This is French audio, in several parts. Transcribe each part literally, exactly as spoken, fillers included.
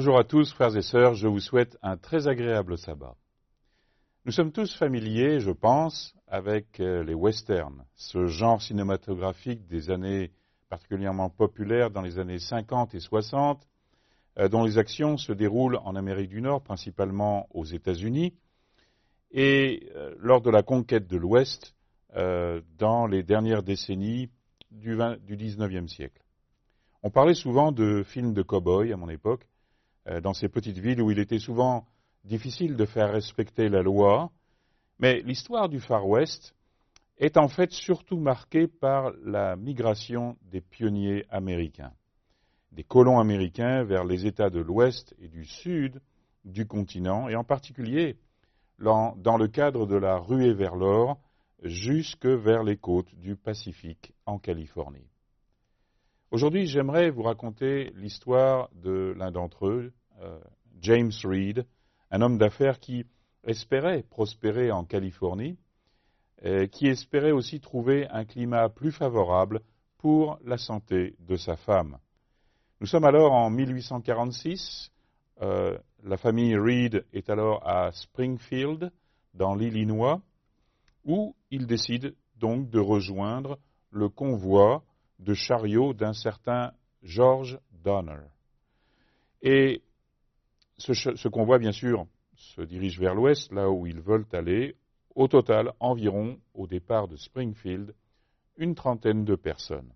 Bonjour à tous, frères et sœurs, je vous souhaite un très agréable sabbat. Nous sommes tous familiers, je pense, avec les westerns, ce genre cinématographique des années particulièrement populaires dans les années cinquante et soixante, dont les actions se déroulent en Amérique du Nord, principalement aux États-Unis, et lors de la conquête de l'Ouest dans les dernières décennies du, du dix-neuvième siècle. On parlait souvent de films de cow-boys à mon époque, dans ces petites villes où il était souvent difficile de faire respecter la loi, mais l'histoire du Far West est en fait surtout marquée par la migration des pionniers américains, des colons américains vers les États de l'Ouest et du Sud du continent, et en particulier dans, dans le cadre de la ruée vers l'or jusque vers les côtes du Pacifique en Californie. Aujourd'hui, j'aimerais vous raconter l'histoire de l'un d'entre eux, euh, James Reed, un homme d'affaires qui espérait prospérer en Californie, et qui espérait aussi trouver un climat plus favorable pour la santé de sa femme. Nous sommes alors en mille huit cent quarante-six, euh, la famille Reed est alors à Springfield, dans l'Illinois, où il décide donc de rejoindre le convoi de chariots d'un certain George Donner. Et ce, ce convoi, bien sûr, se dirige vers l'ouest, là où ils veulent aller. Au total, environ, au départ de Springfield, une trentaine de personnes.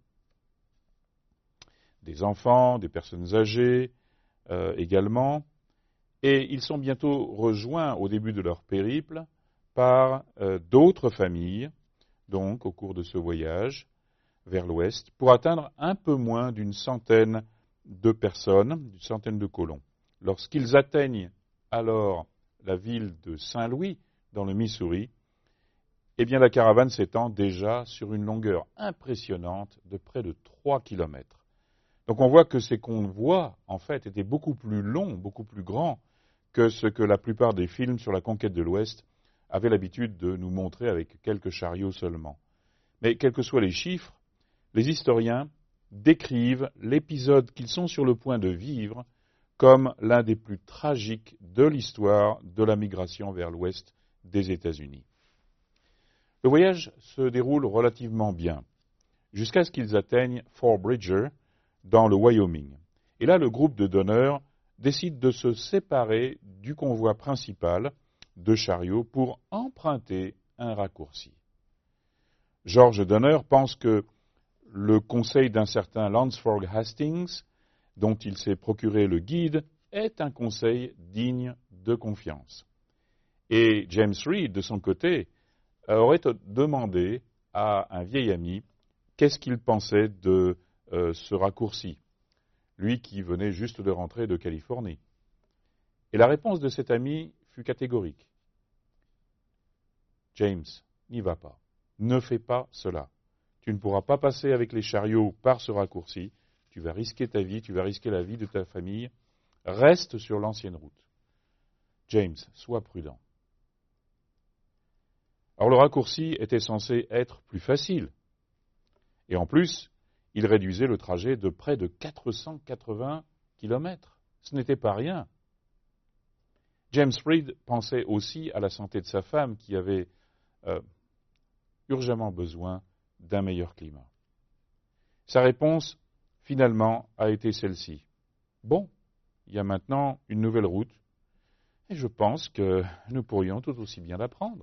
Des enfants, des personnes âgées euh, également. Et ils sont bientôt rejoints au début de leur périple par euh, d'autres familles, donc au cours de ce voyage vers l'ouest, pour atteindre un peu moins d'une centaine de personnes, d'une centaine de colons. Lorsqu'ils atteignent alors la ville de Saint-Louis, dans le Missouri, eh bien la caravane s'étend déjà sur une longueur impressionnante de près de trois kilomètres. Donc on voit que ces convois, en fait, étaient beaucoup plus longs, beaucoup plus grands que ce que la plupart des films sur la conquête de l'Ouest avaient l'habitude de nous montrer avec quelques chariots seulement. Mais quels que soient les chiffres, les historiens décrivent l'épisode qu'ils sont sur le point de vivre comme l'un des plus tragiques de l'histoire de la migration vers l'ouest des États-Unis. Le voyage se déroule relativement bien, jusqu'à ce qu'ils atteignent Fort Bridger, dans le Wyoming. Et là, le groupe de Donner décide de se séparer du convoi principal de chariots pour emprunter un raccourci. George Donner pense que le conseil d'un certain Lansford Hastings, dont il s'est procuré le guide, est un conseil digne de confiance. Et James Reed, de son côté, aurait demandé à un vieil ami qu'est-ce qu'il pensait de euh, ce raccourci, lui qui venait juste de rentrer de Californie. Et la réponse de cet ami fut catégorique. James, n'y va pas. Ne fais pas cela. Tu ne pourras pas passer avec les chariots par ce raccourci. Tu vas risquer ta vie, tu vas risquer la vie de ta famille. Reste sur l'ancienne route. James, sois prudent. Alors le raccourci était censé être plus facile. Et en plus, il réduisait le trajet de près de quatre cent quatre-vingts kilomètres. Ce n'était pas rien. James Reed pensait aussi à la santé de sa femme qui avait euh, urgemment besoin d'un meilleur climat. Sa réponse, finalement, a été celle-ci. Bon, il y a maintenant une nouvelle route, et je pense que nous pourrions tout aussi bien la prendre.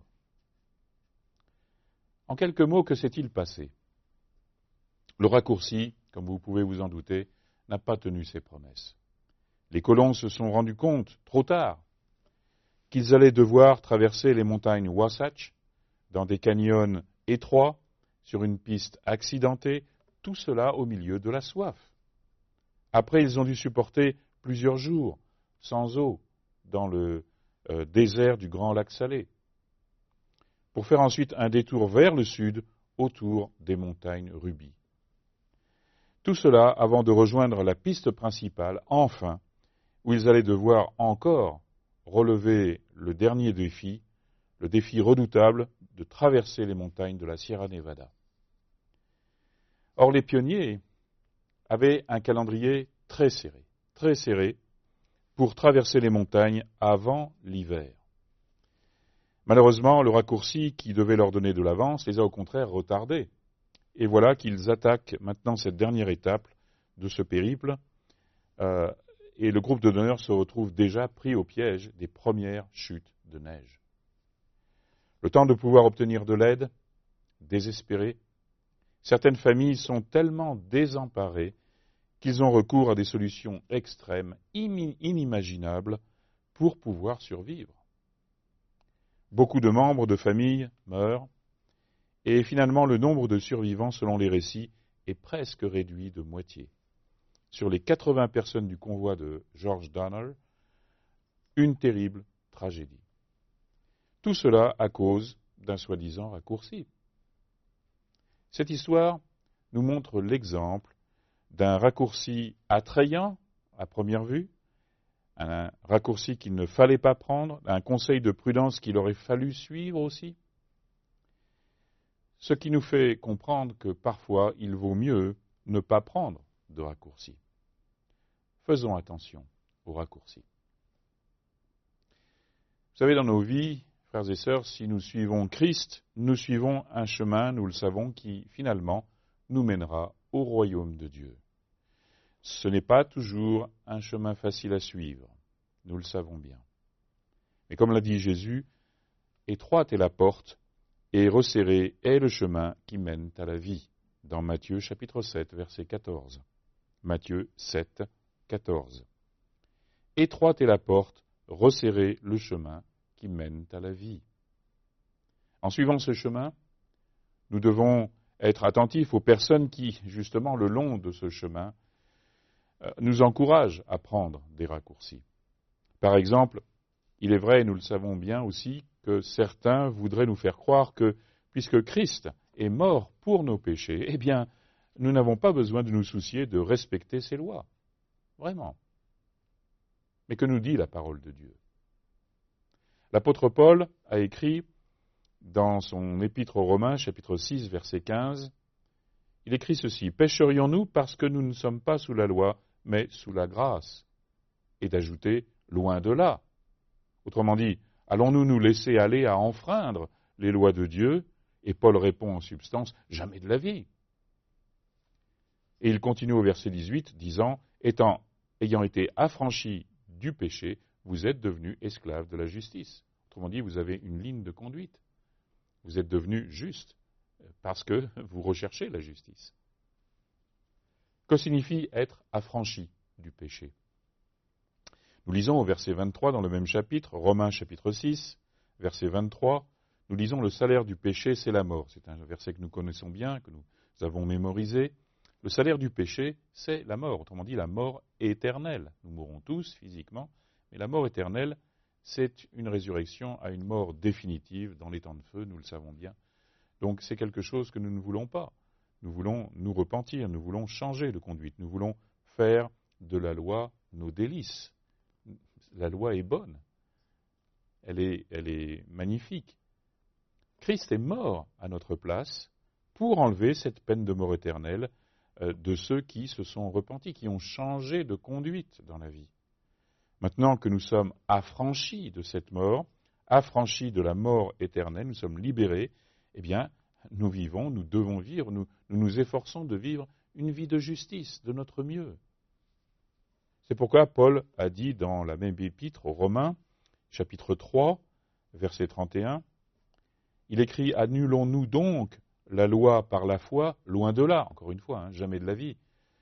En quelques mots, que s'est-il passé? Le raccourci, comme vous pouvez vous en douter, n'a pas tenu ses promesses. Les colons se sont rendus compte, trop tard, qu'ils allaient devoir traverser les montagnes Wasatch, dans des canyons étroits, sur une piste accidentée, tout cela au milieu de la soif. Après, ils ont dû supporter plusieurs jours sans eau dans le euh, désert du Grand Lac Salé, pour faire ensuite un détour vers le sud, autour des montagnes Ruby. Tout cela avant de rejoindre la piste principale, enfin, où ils allaient devoir encore relever le dernier défi, le défi redoutable de traverser les montagnes de la Sierra Nevada. Or, les pionniers avaient un calendrier très serré, très serré, pour traverser les montagnes avant l'hiver. Malheureusement, le raccourci qui devait leur donner de l'avance les a au contraire retardés. Et voilà qu'ils attaquent maintenant cette dernière étape de ce périple, euh, et le groupe de donneurs se retrouve déjà pris au piège des premières chutes de neige. Le temps de pouvoir obtenir de l'aide, désespéré, certaines familles sont tellement désemparées qu'ils ont recours à des solutions extrêmes, inimaginables, pour pouvoir survivre. Beaucoup de membres de famille meurent, et finalement le nombre de survivants, selon les récits, est presque réduit de moitié. Sur les quatre-vingts personnes du convoi de George Donner, une terrible tragédie. Tout cela à cause d'un soi-disant raccourci. Cette histoire nous montre l'exemple d'un raccourci attrayant à première vue, un raccourci qu'il ne fallait pas prendre, un conseil de prudence qu'il aurait fallu suivre aussi. Ce qui nous fait comprendre que parfois il vaut mieux ne pas prendre de raccourci. Faisons attention aux raccourcis. Vous savez, dans nos vies, frères et sœurs, si nous suivons Christ, nous suivons un chemin, nous le savons, qui finalement nous mènera au royaume de Dieu. Ce n'est pas toujours un chemin facile à suivre, nous le savons bien. Mais comme l'a dit Jésus, étroite est la porte et resserré est le chemin qui mène à la vie, dans Matthieu chapitre sept, verset quatorze. Matthieu sept, quatorze. Étroite est la porte, resserré le chemin qui mène à la vie. En suivant ce chemin, nous devons être attentifs aux personnes qui, justement, le long de ce chemin, nous encouragent à prendre des raccourcis. Par exemple, il est vrai, et nous le savons bien aussi, que certains voudraient nous faire croire que, puisque Christ est mort pour nos péchés, eh bien, nous n'avons pas besoin de nous soucier de respecter ses lois. Vraiment. Mais que nous dit la parole de Dieu ? L'apôtre Paul a écrit dans son épître aux Romains, chapitre six, verset quinze, il écrit ceci, « Pécherions-nous parce que nous ne sommes pas sous la loi, mais sous la grâce ?» Et d'ajouter, « loin de là ». Autrement dit, allons-nous nous laisser aller à enfreindre les lois de Dieu ? Et Paul répond en substance, « jamais de la vie ». Et il continue au verset dix-huit, disant, « Étant, ayant été affranchis du péché, vous êtes devenus esclaves de la justice. » Autrement dit, vous avez une ligne de conduite. Vous êtes devenus justes parce que vous recherchez la justice. Que signifie être affranchi du péché ? Nous lisons au verset vingt-trois dans le même chapitre, Romains chapitre six, verset vingt-trois, nous lisons « Le salaire du péché, c'est la mort ». C'est un verset que nous connaissons bien, que nous avons mémorisé. Le salaire du péché, c'est la mort. Autrement dit, la mort éternelle. Nous mourrons tous physiquement, mais la mort éternelle, c'est une résurrection à une mort définitive dans les temps de feu, nous le savons bien. Donc c'est quelque chose que nous ne voulons pas. Nous voulons nous repentir, nous voulons changer de conduite, nous voulons faire de la loi nos délices. La loi est bonne, elle est, elle est magnifique. Christ est mort à notre place pour enlever cette peine de mort éternelle euh, de ceux qui se sont repentis, qui ont changé de conduite dans la vie. Maintenant que nous sommes affranchis de cette mort, affranchis de la mort éternelle, nous sommes libérés, eh bien, nous vivons, nous devons vivre, nous nous, nous efforçons de vivre une vie de justice, de notre mieux. C'est pourquoi Paul a dit dans la même épître aux Romains, chapitre trois, verset trente et un, il écrit « Annulons-nous donc la loi par la foi, loin de là », encore une fois, hein, jamais de la vie.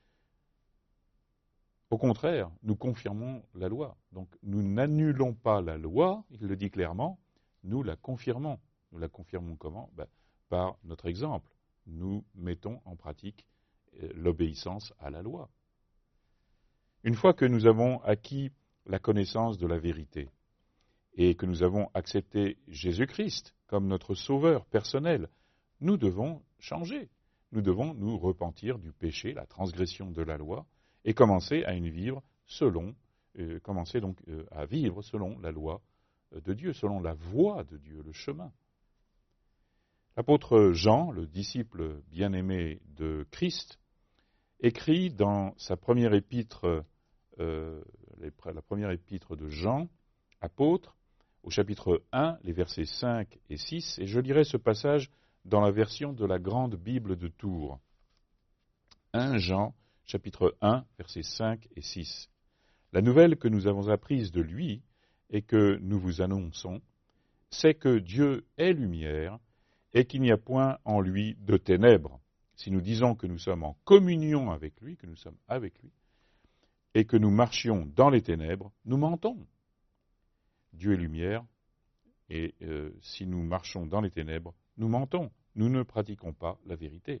Au contraire, nous confirmons la loi. Donc nous n'annulons pas la loi, il le dit clairement, nous la confirmons. Nous la confirmons comment ? Ben, par notre exemple. Nous mettons en pratique l'obéissance à la loi. Une fois que nous avons acquis la connaissance de la vérité et que nous avons accepté Jésus-Christ comme notre sauveur personnel, nous devons changer. Nous devons nous repentir du péché, la transgression de la loi, et commencer à une vivre selon, euh, commencer donc euh, à vivre selon la loi de Dieu, selon la voie de Dieu, le chemin. L'apôtre Jean, le disciple bien-aimé de Christ, écrit dans sa première épître, euh, la première épître de Jean, apôtre, au chapitre un, les versets cinq et six, et je lirai ce passage dans la version de la grande Bible de Tours. premier Jean, chapitre un, versets cinq et six. La nouvelle que nous avons apprise de lui et que nous vous annonçons, c'est que Dieu est lumière et qu'il n'y a point en lui de ténèbres. Si nous disons que nous sommes en communion avec lui, que nous sommes avec lui, et que nous marchions dans les ténèbres, nous mentons. Dieu est lumière, et euh, si nous marchons dans les ténèbres, nous mentons. Nous ne pratiquons pas la vérité.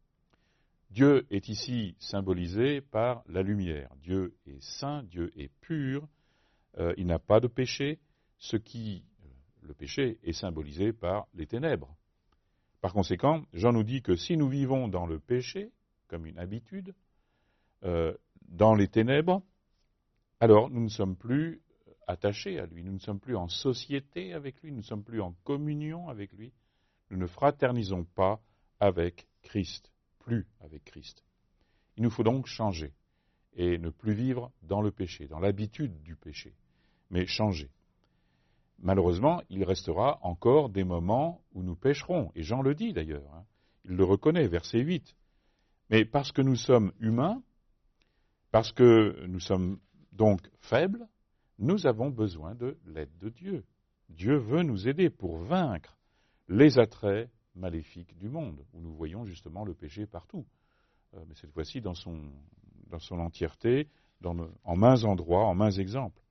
Dieu est ici symbolisé par la lumière. Dieu est saint, Dieu est pur, euh, il n'a pas de péché, ce qui, euh, le péché, est symbolisé par les ténèbres. Par conséquent, Jean nous dit que si nous vivons dans le péché, comme une habitude, euh, dans les ténèbres, alors nous ne sommes plus attachés à lui, nous ne sommes plus en société avec lui, nous ne sommes plus en communion avec lui, nous ne fraternisons pas avec Christ, plus avec Christ. Il nous faut donc changer et ne plus vivre dans le péché, dans l'habitude du péché, mais changer. Malheureusement, il restera encore des moments où nous pécherons, et Jean le dit d'ailleurs, hein, il le reconnaît, verset huit. Mais parce que nous sommes humains, parce que nous sommes donc faibles, nous avons besoin de l'aide de Dieu. Dieu veut nous aider pour vaincre les attraits maléfiques du monde, où nous voyons justement le péché partout. Euh, mais cette fois-ci dans son, dans son entièreté, dans nos, en mains endroits, en mains exemples.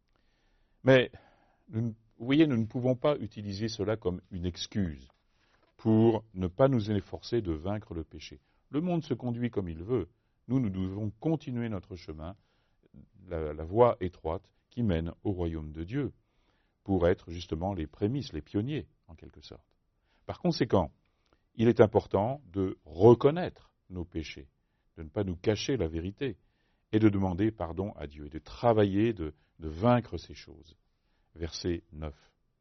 Mais, nous, vous voyez, nous ne pouvons pas utiliser cela comme une excuse pour ne pas nous efforcer de vaincre le péché. Le monde se conduit comme il veut. Nous, nous devons continuer notre chemin, la, la voie étroite qui mène au royaume de Dieu, pour être justement les prémices, les pionniers, en quelque sorte. Par conséquent, il est important de reconnaître nos péchés, de ne pas nous cacher la vérité, et de demander pardon à Dieu, et de travailler, de, de vaincre ces choses. Verset neuf.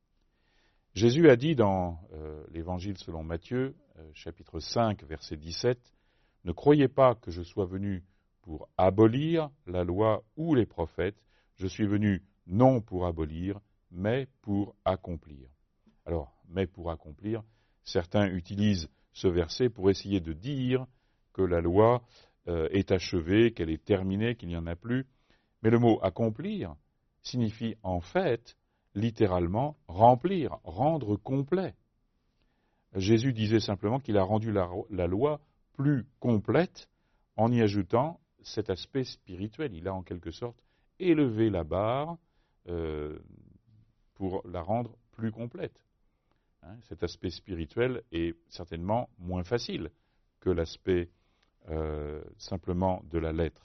Jésus a dit dans euh, l'Évangile selon Matthieu, euh, chapitre cinq, verset dix-sept, « Ne croyez pas que je sois venu pour abolir la loi ou les prophètes, je suis venu non pour abolir, mais pour accomplir. » Alors, mais pour accomplir, certains utilisent ce verset pour essayer de dire que la loi euh, est achevée, qu'elle est terminée, qu'il n'y en a plus. Mais le mot accomplir signifie en fait, littéralement, remplir, rendre complet. Jésus disait simplement qu'il a rendu la, la loi plus complète en y ajoutant cet aspect spirituel. Il a en quelque sorte élevé la barre euh, pour la rendre plus complète. Hein, cet aspect spirituel est certainement moins facile que l'aspect euh, simplement de la lettre.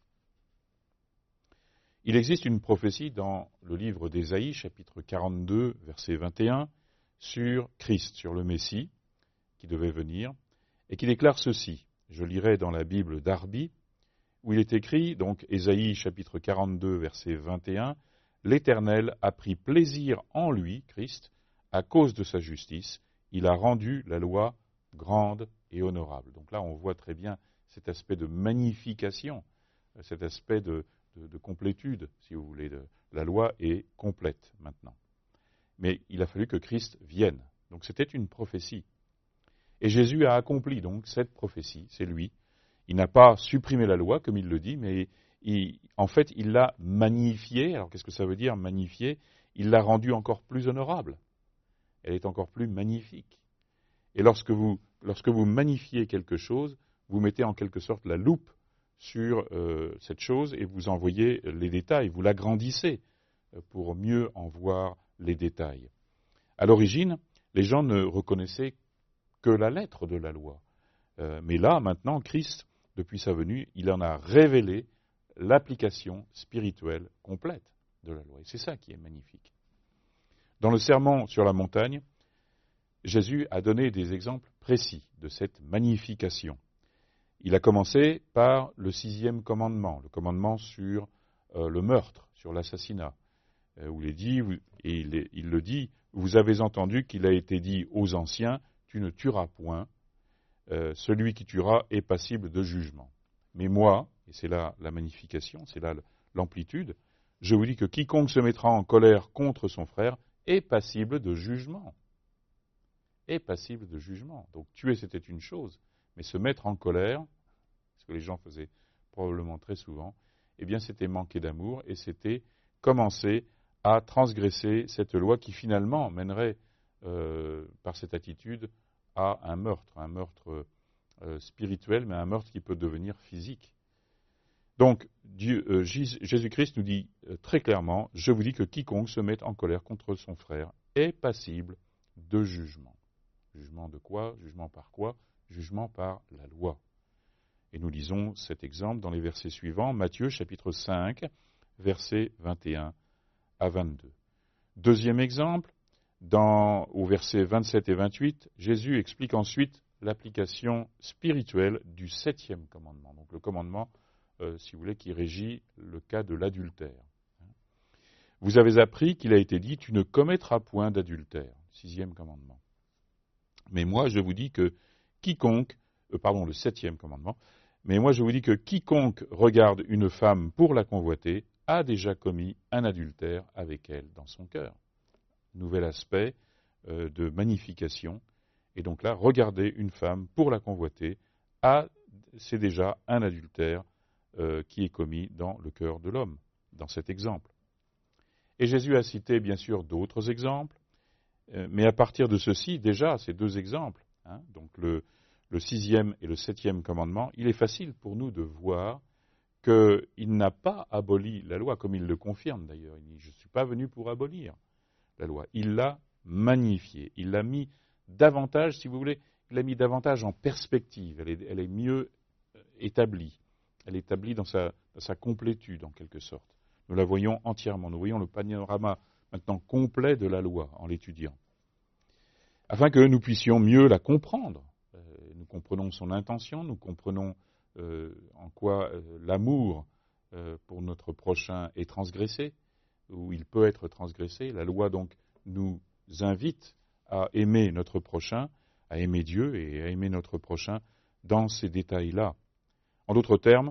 Il existe une prophétie dans le livre d'Ésaïe, chapitre quarante-deux, verset vingt et un, sur Christ, sur le Messie qui devait venir, et qui déclare ceci. Je lirai dans la Bible d'Arby, où il est écrit, donc Ésaïe, chapitre quarante-deux, verset vingt et un, « L'Éternel a pris plaisir en lui, Christ, à cause de sa justice, il a rendu la loi grande et honorable. » Donc là, on voit très bien cet aspect de magnification, cet aspect de, de, de complétude, si vous voulez. De, la loi est complète maintenant. Mais il a fallu que Christ vienne. Donc c'était une prophétie. Et Jésus a accompli donc cette prophétie, c'est lui. Il n'a pas supprimé la loi, comme il le dit, mais il, en fait, il l'a magnifiée. Alors qu'est-ce que ça veut dire, magnifiée? Il l'a rendue encore plus honorable. Elle est encore plus magnifique. Et lorsque vous, lorsque vous magnifiez quelque chose, vous mettez en quelque sorte la loupe sur euh, cette chose et vous en voyez les détails, vous l'agrandissez pour mieux en voir les détails. À l'origine, les gens ne reconnaissaient que la lettre de la loi. Euh, mais là, maintenant, Christ, depuis sa venue, il en a révélé l'application spirituelle complète de la loi. Et c'est ça qui est magnifique. Dans le sermon sur la montagne, Jésus a donné des exemples précis de cette magnification. Il a commencé par le sixième commandement, le commandement sur euh, le meurtre, sur l'assassinat, euh, où il est dit, et il, est, il le dit, vous avez entendu qu'il a été dit aux anciens, tu ne tueras point, euh, celui qui tuera est passible de jugement. Mais moi, et c'est là la magnification, c'est là l'amplitude, je vous dis que quiconque se mettra en colère contre son frère est passible de jugement. Est passible de jugement. Donc tuer, c'était une chose, mais se mettre en colère, ce que les gens faisaient probablement très souvent, eh bien c'était manquer d'amour et c'était commencer à transgresser cette loi qui finalement mènerait, euh, par cette attitude, à un meurtre, un meurtre euh, spirituel, mais un meurtre qui peut devenir physique. Donc, Dieu, euh, Jésus-Christ nous dit euh, très clairement, je vous dis que quiconque se met en colère contre son frère est passible de jugement. Jugement de quoi? Jugement par quoi? Jugement par la loi. Et nous lisons cet exemple dans les versets suivants, Matthieu chapitre cinq, versets vingt et un à vingt-deux. Deuxième exemple, dans, au versets vingt-sept et vingt-huit, Jésus explique ensuite l'application spirituelle du septième commandement. Donc le commandement, euh, si vous voulez, qui régit le cas de l'adultère. Vous avez appris qu'il a été dit, tu ne commettras point d'adultère. Sixième commandement. Mais moi, je vous dis que quiconque, euh, pardon, le septième commandement, mais moi, je vous dis que quiconque regarde une femme pour la convoiter a déjà commis un adultère avec elle dans son cœur. Nouvel aspect euh, de magnification. Et donc là, regarder une femme pour la convoiter, a, c'est déjà un adultère euh, qui est commis dans le cœur de l'homme, dans cet exemple. Et Jésus a cité bien sûr d'autres exemples, euh, mais à partir de ceci, déjà, ces deux exemples, hein, donc le, le sixième et le septième commandement, il est facile pour nous de voir qu'il n'a pas aboli la loi, comme il le confirme d'ailleurs. Il dit, je ne suis pas venu pour abolir la loi. Il l'a magnifiée, il l'a mis davantage, si vous voulez, il l'a mis davantage en perspective, elle est, elle est mieux établie, elle est établie dans sa, dans sa complétude en quelque sorte. Nous la voyons entièrement, nous voyons le panorama maintenant complet de la loi en l'étudiant, afin que nous puissions mieux la comprendre. Euh, nous comprenons son intention, nous comprenons euh, en quoi euh, l'amour euh, pour notre prochain est transgressé, où il peut être transgressé. La loi donc nous invite à aimer notre prochain, à aimer Dieu et à aimer notre prochain dans ces détails-là. En d'autres termes,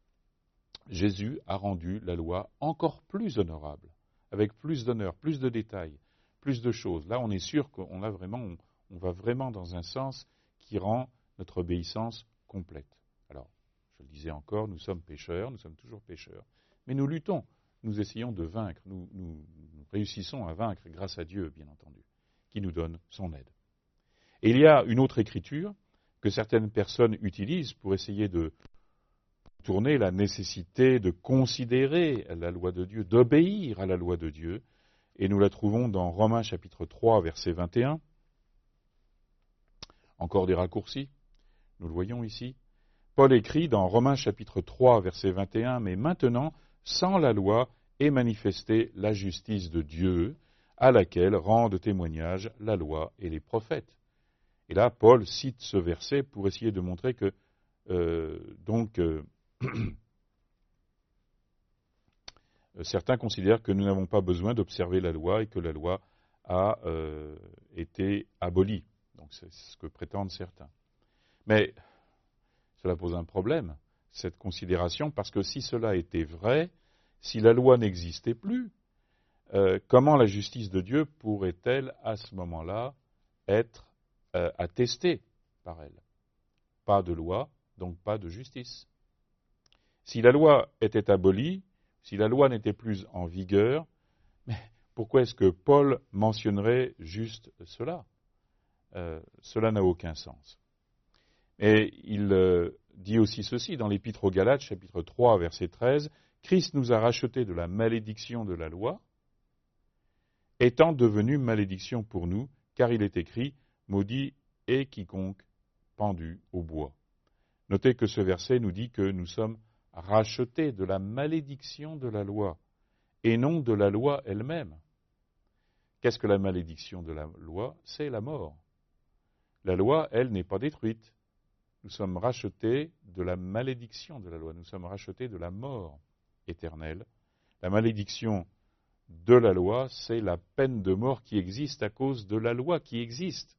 Jésus a rendu la loi encore plus honorable, avec plus d'honneur, plus de détails, plus de choses. Là, on est sûr qu'on a vraiment, on, on va vraiment dans un sens qui rend notre obéissance complète. Alors, je le disais encore, nous sommes pécheurs, nous sommes toujours pécheurs, mais nous luttons, nous essayons de vaincre, nous, nous, nous réussissons à vaincre grâce à Dieu, bien entendu, qui nous donne son aide. Et il y a une autre écriture que certaines personnes utilisent pour essayer de tourner la nécessité de considérer la loi de Dieu, d'obéir à la loi de Dieu, et nous la trouvons dans Romains chapitre trois, verset vingt et un. Encore des raccourcis, nous le voyons ici. Paul écrit dans Romains chapitre trois, verset vingt et un, « Mais maintenant, sans la loi est manifestée la justice de Dieu, à laquelle rendent témoignage la loi et les prophètes. » Et là, Paul cite ce verset pour essayer de montrer que, euh, donc, euh, certains considèrent que nous n'avons pas besoin d'observer la loi et que la loi a euh, été abolie. Donc c'est ce que prétendent certains. Mais cela pose un problème, cette considération, parce que si cela était vrai, si la loi n'existait plus, euh, comment la justice de Dieu pourrait-elle à ce moment-là être euh, attestée par elle? Pas de loi, donc pas de justice. Si la loi était abolie, si la loi n'était plus en vigueur, mais pourquoi est-ce que Paul mentionnerait juste cela? euh, Cela n'a aucun sens. Et il euh, dit aussi ceci dans l'Épître aux Galates, chapitre trois, verset treize, « Christ nous a rachetés de la malédiction de la loi, étant devenu malédiction pour nous, car il est écrit, maudit est quiconque pendu au bois. » Notez que ce verset nous dit que nous sommes rachetés de la malédiction de la loi, et non de la loi elle-même. Qu'est-ce que la malédiction de la loi? C'est la mort. La loi, elle, n'est pas détruite. Nous sommes rachetés de la malédiction de la loi. Nous sommes rachetés de la mort éternelle. La malédiction de la loi, c'est la peine de mort qui existe à cause de la loi qui existe.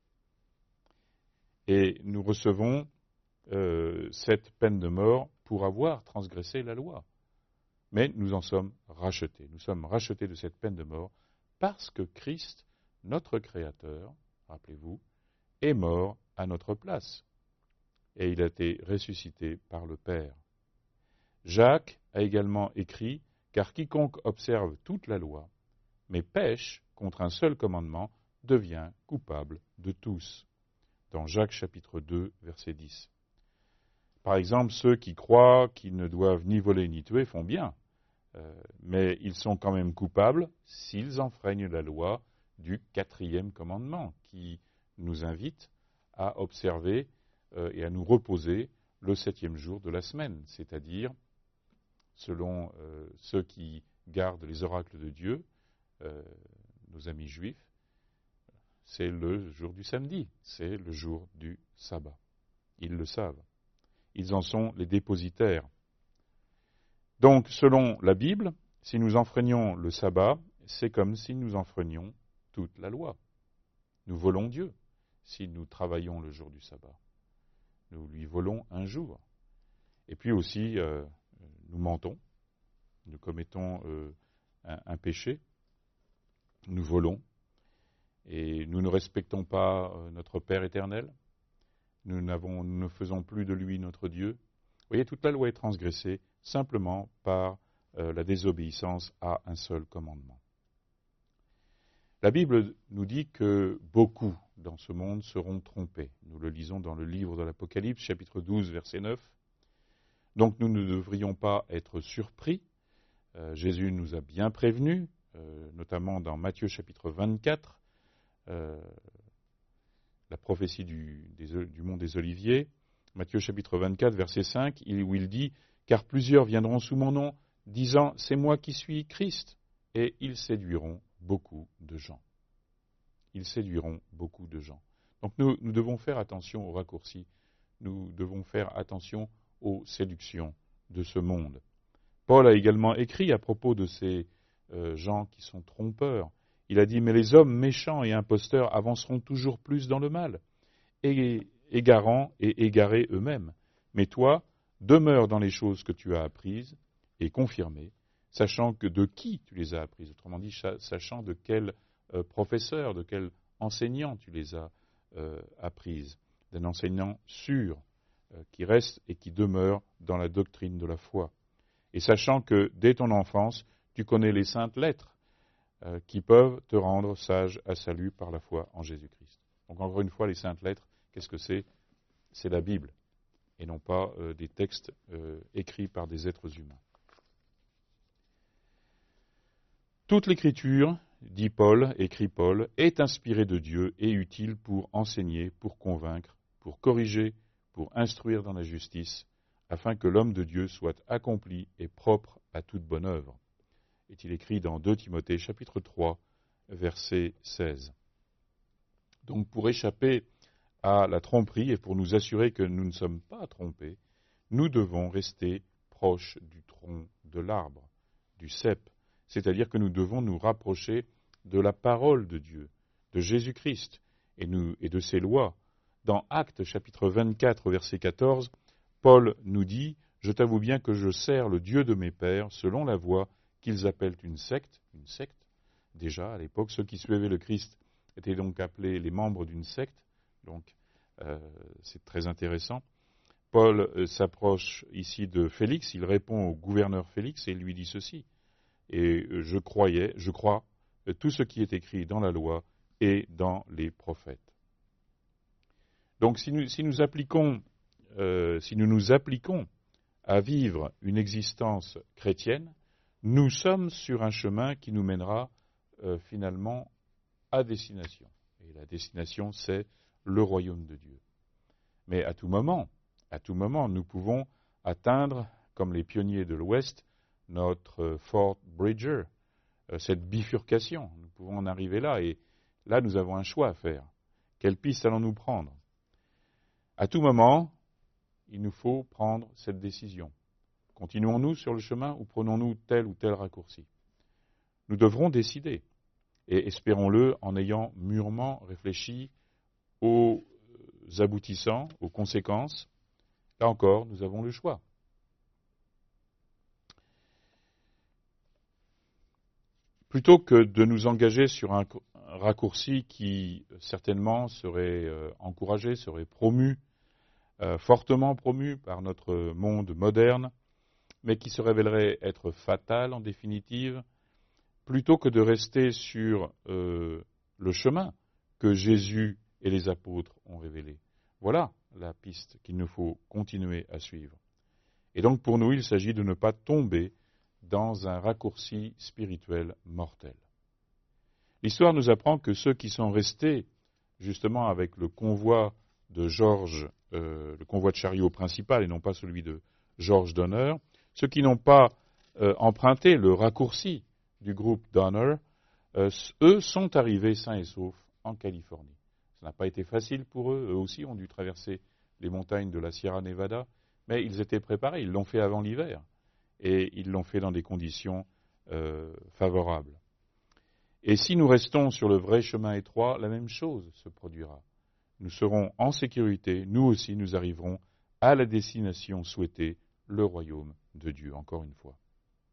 Et nous recevons euh, cette peine de mort pour avoir transgressé la loi. mais nous en sommes rachetés. Nous sommes rachetés de cette peine de mort parce que Christ, notre Créateur, rappelez-vous, est mort à notre place. Et il a été ressuscité par le Père. Jacques a également écrit « Car quiconque observe toute la loi, mais pêche contre un seul commandement, devient coupable de tous. » Dans Jacques chapitre deux, verset dix. Par exemple, ceux qui croient qu'ils ne doivent ni voler ni tuer font bien, euh, mais ils sont quand même coupables s'ils enfreignent la loi du quatrième commandement, qui nous invite à observer euh, et à nous reposer le septième jour de la semaine, c'est-à-dire, selon euh, ceux qui gardent les oracles de Dieu, euh, nos amis juifs, c'est le jour du samedi, c'est le jour du sabbat. Ils le savent. Ils en sont les dépositaires. Donc, selon la Bible, si nous enfreignons le sabbat, c'est comme si nous enfreignions toute la loi. Nous volons Dieu si nous travaillons le jour du sabbat. Nous lui volons un jour. Et puis aussi, euh, nous mentons, nous commettons euh, un, un péché, nous volons, et nous ne respectons pas euh, notre Père éternel. Nous, n'avons, nous ne faisons plus de lui notre Dieu. Vous voyez, toute la loi est transgressée simplement par euh, la désobéissance à un seul commandement. La Bible nous dit que beaucoup dans ce monde seront trompés. Nous le lisons dans le livre de l'Apocalypse, chapitre douze, verset neuf. Donc nous ne devrions pas être surpris. Euh, Jésus nous a bien prévenus, euh, notamment dans Matthieu chapitre vingt-quatre, euh, la prophétie du, des, du mont des Oliviers, Matthieu chapitre vingt-quatre, verset cinq, où il dit « Car plusieurs viendront sous mon nom, disant « C'est moi qui suis Christ », et ils séduiront beaucoup de gens. » Ils séduiront beaucoup de gens. Donc nous, nous devons faire attention aux raccourcis, nous devons faire attention aux séductions de ce monde. Paul a également écrit à propos de ces euh, gens qui sont trompeurs. Il a dit « Mais les hommes méchants et imposteurs avanceront toujours plus dans le mal, égarant et égarés eux-mêmes. Mais toi, demeure dans les choses que tu as apprises et confirmées, sachant que de qui tu les as apprises, autrement dit, sachant de quel euh, professeur, de quel enseignant tu les as euh, apprises, d'un enseignant sûr, euh, qui reste et qui demeure dans la doctrine de la foi. Et sachant que dès ton enfance, tu connais les saintes lettres, Euh, qui peuvent te rendre sage à salut par la foi en Jésus-Christ. » Donc encore une fois, les saintes lettres, qu'est-ce que c'est ? C'est la Bible, et non pas euh, des textes euh, écrits par des êtres humains. Toute l'écriture, dit Paul, écrit Paul, est inspirée de Dieu et utile pour enseigner, pour convaincre, pour corriger, pour instruire dans la justice, afin que l'homme de Dieu soit accompli et propre à toute bonne œuvre. Est-il écrit dans deux Timothée, chapitre trois, verset seize. Donc, pour échapper à la tromperie et pour nous assurer que nous ne sommes pas trompés, nous devons rester proches du tronc de l'arbre, du cep, c'est-à-dire que nous devons nous rapprocher de la parole de Dieu, de Jésus-Christ et, nous, et de ses lois. Dans Actes, chapitre vingt-quatre, verset quatorze, Paul nous dit « Je t'avoue bien que je sers le Dieu de mes pères selon la voie qu'ils appellent une secte, une secte, déjà à l'époque, ceux qui suivaient le Christ étaient donc appelés les membres d'une secte, donc euh, c'est très intéressant. Paul euh, s'approche ici de Félix, il répond au gouverneur Félix et il lui dit ceci, et euh, je croyais, je crois, euh, tout ce qui est écrit dans la loi et dans les prophètes. Donc si nous, si nous appliquons, euh, si nous nous appliquons à vivre une existence chrétienne, nous sommes sur un chemin qui nous mènera euh, finalement à destination. Et la destination, c'est le royaume de Dieu. Mais à tout moment, à tout moment, nous pouvons atteindre, comme les pionniers de l'Ouest, notre euh, Fort Bridger, euh, cette bifurcation. Nous pouvons en arriver là, et là, nous avons un choix à faire. Quelle piste allons-nous prendre ? À tout moment, il nous faut prendre cette décision. Continuons-nous sur le chemin ou prenons-nous tel ou tel raccourci ? Nous devrons décider, et espérons-le en ayant mûrement réfléchi aux aboutissants, aux conséquences. Là encore, nous avons le choix. plutôt que de nous engager sur un raccourci qui certainement serait euh, encouragé, serait promu, euh, fortement promu par notre monde moderne, mais qui se révélerait être fatal en définitive, plutôt que de rester sur euh, le chemin que Jésus et les apôtres ont révélé. Voilà la piste qu'il nous faut continuer à suivre. Et donc pour nous, il s'agit de ne pas tomber dans un raccourci spirituel mortel. L'histoire nous apprend que ceux qui sont restés justement avec le convoi de Georges, euh, le convoi de chariot principal et non pas celui de Georges Donner, ceux qui n'ont pas euh, emprunté le raccourci du groupe Donner, euh, eux sont arrivés sains et saufs en Californie. Ça n'a pas été facile pour eux, eux aussi ont dû traverser les montagnes de la Sierra Nevada, mais ils étaient préparés, ils l'ont fait avant l'hiver, et ils l'ont fait dans des conditions euh, favorables. Et si nous restons sur le vrai chemin étroit, la même chose se produira. Nous serons en sécurité, nous aussi nous arriverons à la destination souhaitée, le royaume de Dieu, encore une fois.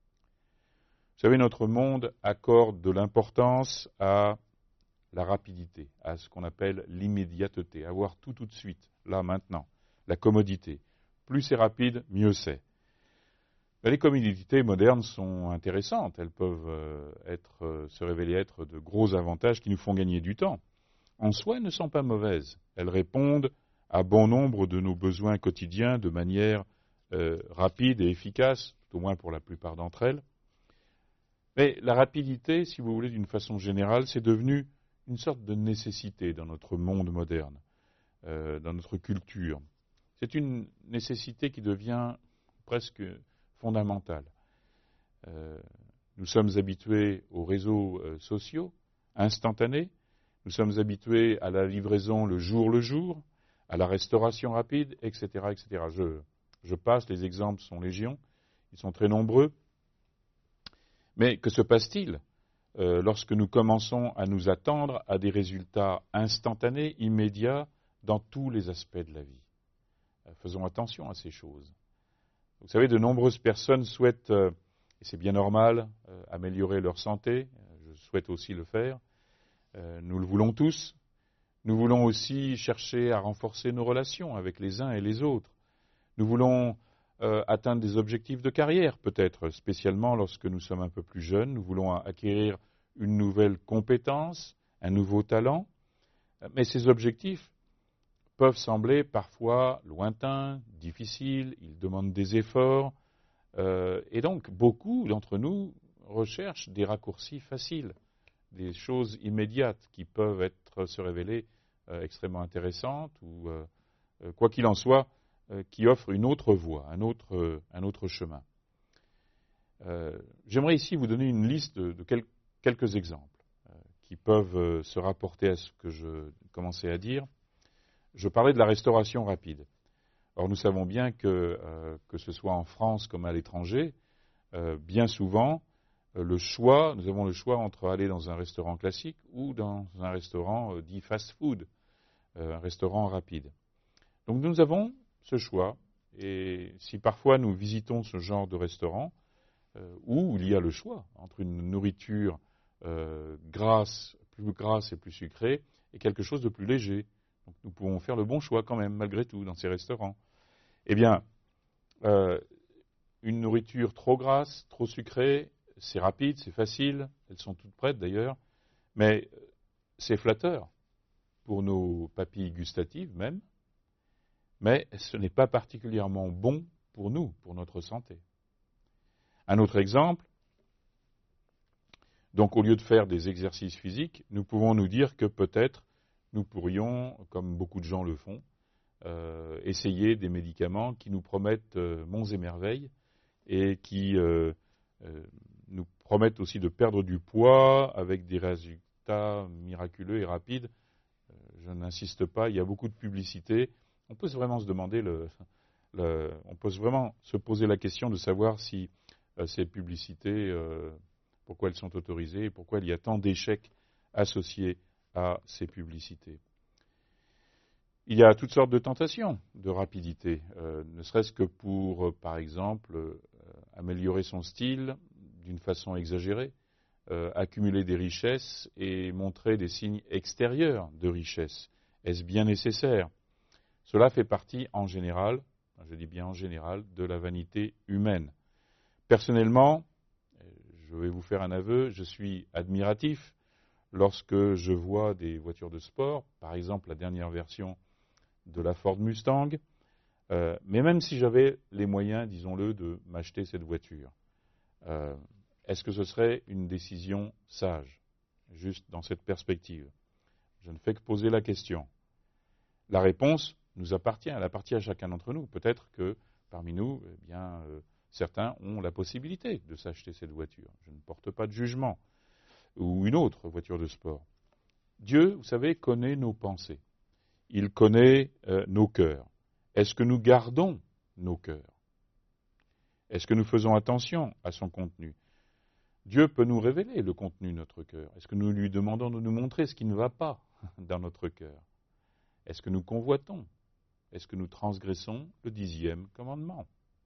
Vous savez, notre monde accorde de l'importance à la rapidité, à ce qu'on appelle l'immédiateté, avoir tout tout de suite, là, maintenant, la commodité. Plus c'est rapide, mieux c'est. Mais les commodités modernes sont intéressantes, elles peuvent être, se révéler être de gros avantages qui nous font gagner du temps. En soi, elles ne sont pas mauvaises, elles répondent à bon nombre de nos besoins quotidiens de manière euh, rapide et efficace, tout au moins pour la plupart d'entre elles. Mais la rapidité, si vous voulez, d'une façon générale, c'est devenu une sorte de nécessité dans notre monde moderne, euh, dans notre culture. C'est une nécessité qui devient presque fondamentale. Euh, nous sommes habitués aux réseaux euh, sociaux, instantanés, nous sommes habitués à la livraison le jour le jour, à la restauration rapide, et cetera, et cetera. Je, je passe, les exemples sont légion, ils sont très nombreux. Mais que se passe-t-il euh, lorsque nous commençons à nous attendre à des résultats instantanés, immédiats, dans tous les aspects de la vie? euh, Faisons attention à ces choses. Vous savez, de nombreuses personnes souhaitent, euh, et c'est bien normal, euh, améliorer leur santé. Je souhaite aussi le faire. Euh, nous le voulons tous. Nous voulons aussi chercher à renforcer nos relations avec les uns et les autres. Nous voulons euh, atteindre des objectifs de carrière, peut-être, spécialement lorsque nous sommes un peu plus jeunes. Nous voulons acquérir une nouvelle compétence, un nouveau talent. Mais ces objectifs peuvent sembler parfois lointains, difficiles, ils demandent des efforts. Euh, et donc, beaucoup d'entre nous recherchent des raccourcis faciles, des choses immédiates qui peuvent être, se révéler euh, extrêmement intéressantes ou, euh, euh, quoi qu'il en soit, euh, qui offrent une autre voie, un autre, euh, un autre chemin. Euh, j'aimerais ici vous donner une liste de, de quel, quelques exemples euh, qui peuvent euh, se rapporter à ce que je commençais à dire. Je parlais de la restauration rapide. Or, nous savons bien que, euh, que ce soit en France comme à l'étranger, euh, bien souvent, euh, le choix, nous avons le choix entre aller dans un restaurant classique ou dans un restaurant euh, dit fast-food, euh, un restaurant rapide. Donc, nous avons ce choix, et si parfois nous visitons ce genre de restaurant, euh, où il y a le choix entre une nourriture euh, grasse, plus grasse et plus sucrée, et quelque chose de plus léger. Donc nous pouvons faire le bon choix quand même, malgré tout, dans ces restaurants. Eh bien, euh, une nourriture trop grasse, trop sucrée, c'est rapide, c'est facile, elles sont toutes prêtes d'ailleurs, mais c'est flatteur pour nos papilles gustatives même, mais ce n'est pas particulièrement bon pour nous, pour notre santé. Un autre exemple, donc au lieu de faire des exercices physiques, nous pouvons nous dire que peut-être nous pourrions, comme beaucoup de gens le font, euh, essayer des médicaments qui nous promettent euh, monts et merveilles et qui euh, euh, nous promettent aussi de perdre du poids avec des résultats miraculeux et rapides. Euh, je n'insiste pas, il y a beaucoup de publicité. On peut vraiment se demander, le, le, on peut vraiment se poser la question de savoir si euh, ces publicités, euh, pourquoi elles sont autorisées et pourquoi il y a tant d'échecs associés à ces publicités. Il y a toutes sortes de tentations de rapidité, euh, ne serait-ce que pour, euh, par exemple, euh, améliorer son style d'une façon exagérée. euh, accumuler des richesses et montrer des signes extérieurs de richesse? Est-ce bien nécessaire? Cela fait partie en général, je dis bien en général, de la vanité humaine. Personnellement, je vais vous faire un aveu, je suis admiratif lorsque je vois des voitures de sport, par exemple la dernière version de la Ford Mustang, euh, mais même si j'avais les moyens, disons-le, de m'acheter cette voiture, euh, est-ce que ce serait une décision sage, juste dans cette perspective? Je ne fais que poser la question. La réponse nous appartient, elle appartient à chacun d'entre nous. Peut-être que parmi nous, eh bien, euh, certains ont la possibilité de s'acheter cette voiture. Je ne porte pas de jugement. Ou une autre voiture de sport. Dieu, vous savez, connaît nos pensées. Il connaît euh, nos cœurs. Est-ce que nous gardons nos cœurs? Est-ce que nous faisons attention à son contenu? Dieu peut nous révéler le contenu de notre cœur. Est-ce que nous lui demandons de nous montrer ce qui ne va pas dans notre cœur? Est-ce que nous convoitons? Est-ce que nous transgressons le dixième commandement?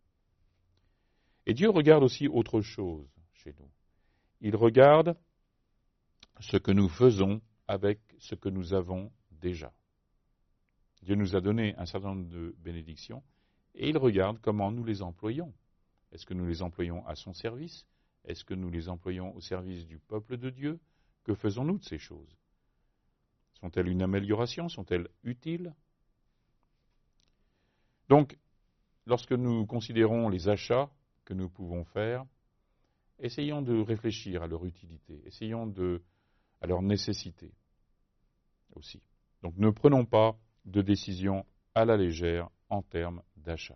Et Dieu regarde aussi autre chose chez nous. Il regarde ce que nous faisons avec ce que nous avons déjà. Dieu nous a donné un certain nombre de bénédictions et il regarde comment nous les employons. Est-ce que nous les employons à son service? Est-ce que nous les employons au service du peuple de Dieu? Que faisons-nous de ces choses? Sont-elles une amélioration? Sont-elles utiles? Donc, lorsque nous considérons les achats que nous pouvons faire, essayons de réfléchir à leur utilité, essayons de, à leur nécessité aussi. Donc, ne prenons pas de décisions à la légère en termes d'achat.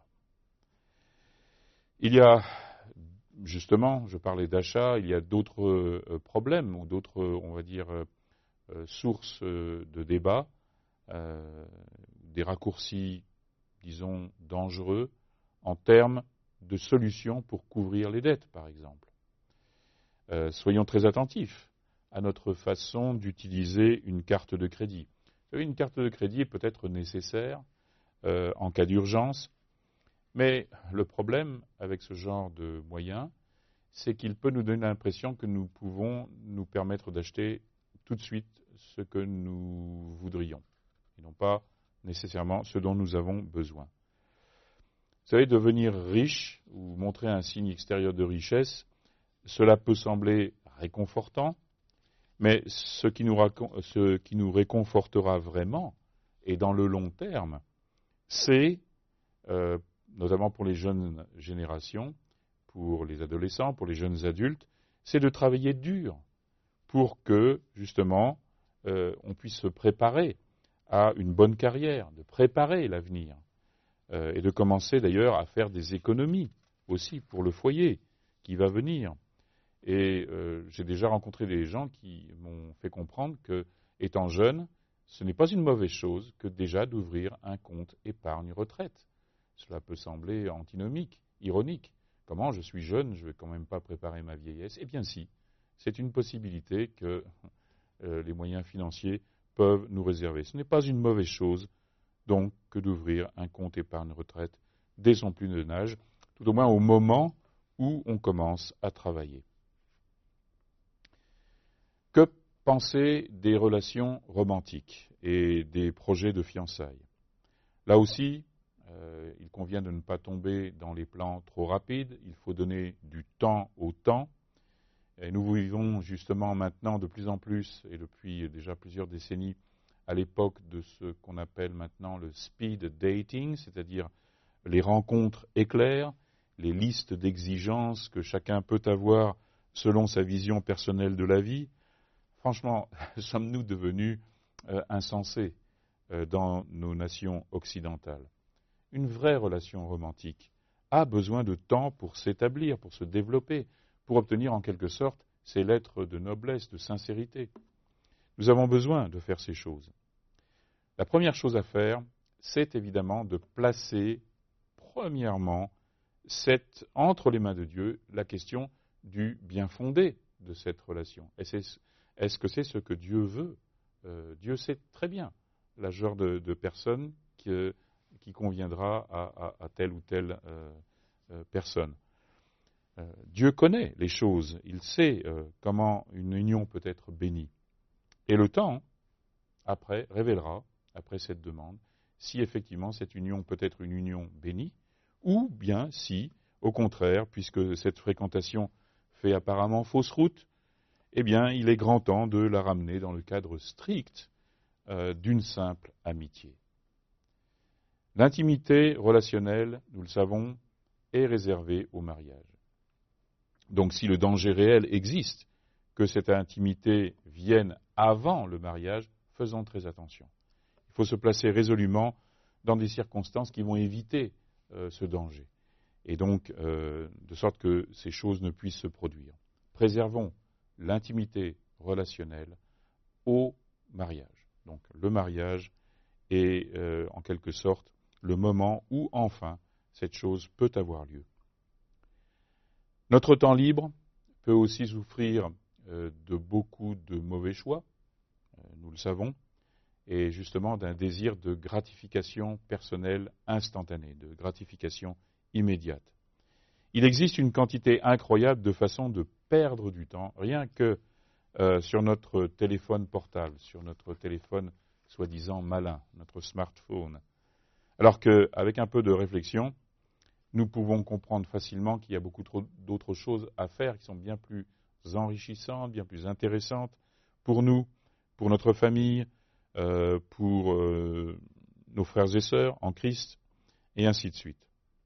Il y a, justement, je parlais d'achat, il y a d'autres euh, problèmes ou d'autres, on va dire, euh, sources euh, de débat, euh, des raccourcis, disons, dangereux en termes de solutions pour couvrir les dettes, par exemple. Euh, soyons très attentifs à notre façon d'utiliser une carte de crédit. Vous savez, une carte de crédit est peut-être nécessaire euh, en cas d'urgence, mais le problème avec ce genre de moyens, c'est qu'il peut nous donner l'impression que nous pouvons nous permettre d'acheter tout de suite ce que nous voudrions, et non pas nécessairement ce dont nous avons besoin. Vous savez, devenir riche ou montrer un signe extérieur de richesse, cela peut sembler réconfortant, mais ce qui nous, ce qui nous réconfortera vraiment, et dans le long terme, c'est, euh, notamment pour les jeunes générations, pour les adolescents, pour les jeunes adultes, c'est de travailler dur pour que, justement, euh, on puisse se préparer à une bonne carrière, de préparer l'avenir, euh, et de commencer d'ailleurs à faire des économies aussi pour le foyer qui va venir. Et euh, j'ai déjà rencontré des gens qui m'ont fait comprendre que, étant jeune, ce n'est pas une mauvaise chose que déjà d'ouvrir un compte épargne-retraite. Cela peut sembler antinomique, ironique. Comment, je suis jeune, je ne vais quand même pas préparer ma vieillesse? Eh bien si, c'est une possibilité que euh, les moyens financiers peuvent nous réserver. Ce n'est pas une mauvaise chose, donc, que d'ouvrir un compte épargne-retraite dès son plus jeune âge, tout au moins au moment où on commence à travailler. Que penser des relations romantiques et des projets de fiançailles? Là aussi, euh, il convient de ne pas tomber dans les plans trop rapides, il faut donner du temps au temps. Et nous vivons justement maintenant de plus en plus, et depuis déjà plusieurs décennies, à l'époque de ce qu'on appelle maintenant le speed dating, c'est-à-dire les rencontres éclairs, les listes d'exigences que chacun peut avoir selon sa vision personnelle de la vie. Franchement, sommes-nous devenus euh, insensés euh, dans nos nations occidentales? Une vraie relation romantique a besoin de temps pour s'établir, pour se développer, pour obtenir en quelque sorte ces lettres de noblesse, de sincérité. Nous avons besoin de faire ces choses. La première chose à faire, c'est évidemment de placer, premièrement, cette, entre les mains de Dieu, la question du bien fondé de cette relation. Est-ce, est-ce que c'est ce que Dieu veut? euh, Dieu sait très bien le genre de, de personne qui, qui conviendra à, à, à telle ou telle euh, euh, personne. Euh, Dieu connaît les choses, il sait euh, comment une union peut être bénie. Et le temps, après, révélera, après cette demande, si effectivement cette union peut être une union bénie, ou bien si, au contraire, puisque cette fréquentation fait apparemment fausse route, eh bien, il est grand temps de la ramener dans le cadre strict euh, d'une simple amitié. L'intimité relationnelle, nous le savons, est réservée au mariage. Donc si le danger réel existe, que cette intimité vienne avant le mariage, faisons très attention. Il faut se placer résolument dans des circonstances qui vont éviter euh, ce danger. Et donc, euh, de sorte que ces choses ne puissent se produire. Préservons l'intimité relationnelle au mariage. Donc le mariage est euh, en quelque sorte le moment où enfin cette chose peut avoir lieu. Notre temps libre peut aussi souffrir euh, de beaucoup de mauvais choix, euh, nous le savons, et justement d'un désir de gratification personnelle instantanée, de gratification immédiate. Il existe une quantité incroyable de façons de perdre du temps, rien que euh, sur notre téléphone portable, sur notre téléphone soi-disant malin, notre smartphone. Alors qu'avec un peu de réflexion, nous pouvons comprendre facilement qu'il y a beaucoup trop d'autres choses à faire qui sont bien plus enrichissantes, bien plus intéressantes pour nous, pour notre famille, euh, pour euh, nos frères et sœurs en Christ, et ainsi de suite.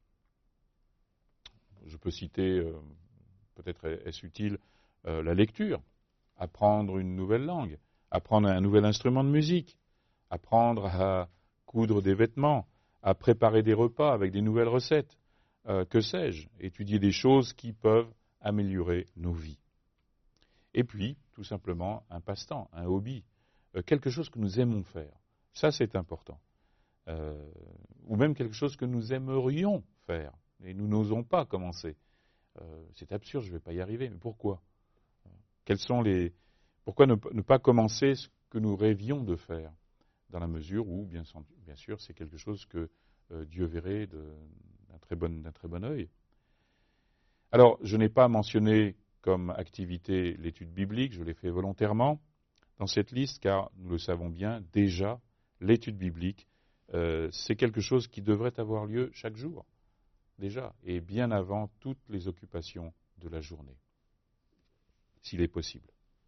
Je peux citer, euh, peut-être est-ce utile, euh, la lecture, apprendre une nouvelle langue, apprendre un nouvel instrument de musique, apprendre à coudre des vêtements, à préparer des repas avec des nouvelles recettes, euh, que sais-je, étudier des choses qui peuvent améliorer nos vies. Et puis, tout simplement, un passe-temps, un hobby, euh, quelque chose que nous aimons faire. Ça, c'est important. Euh, ou même quelque chose que nous aimerions faire, et nous n'osons pas commencer. Euh, c'est absurde, je ne vais pas y arriver, mais pourquoi ? Quels sont les... Pourquoi ne, ne pas commencer ce que nous rêvions de faire, dans la mesure où, bien, bien sûr, c'est quelque chose que euh, Dieu verrait de, d'un très bon, d'un très bon œil. Alors, je n'ai pas mentionné comme activité l'étude biblique, je l'ai fait volontairement dans cette liste, car nous le savons bien, déjà, l'étude biblique, euh, c'est quelque chose qui devrait avoir lieu chaque jour, déjà, et bien avant toutes les occupations de la journée, s'il est possible.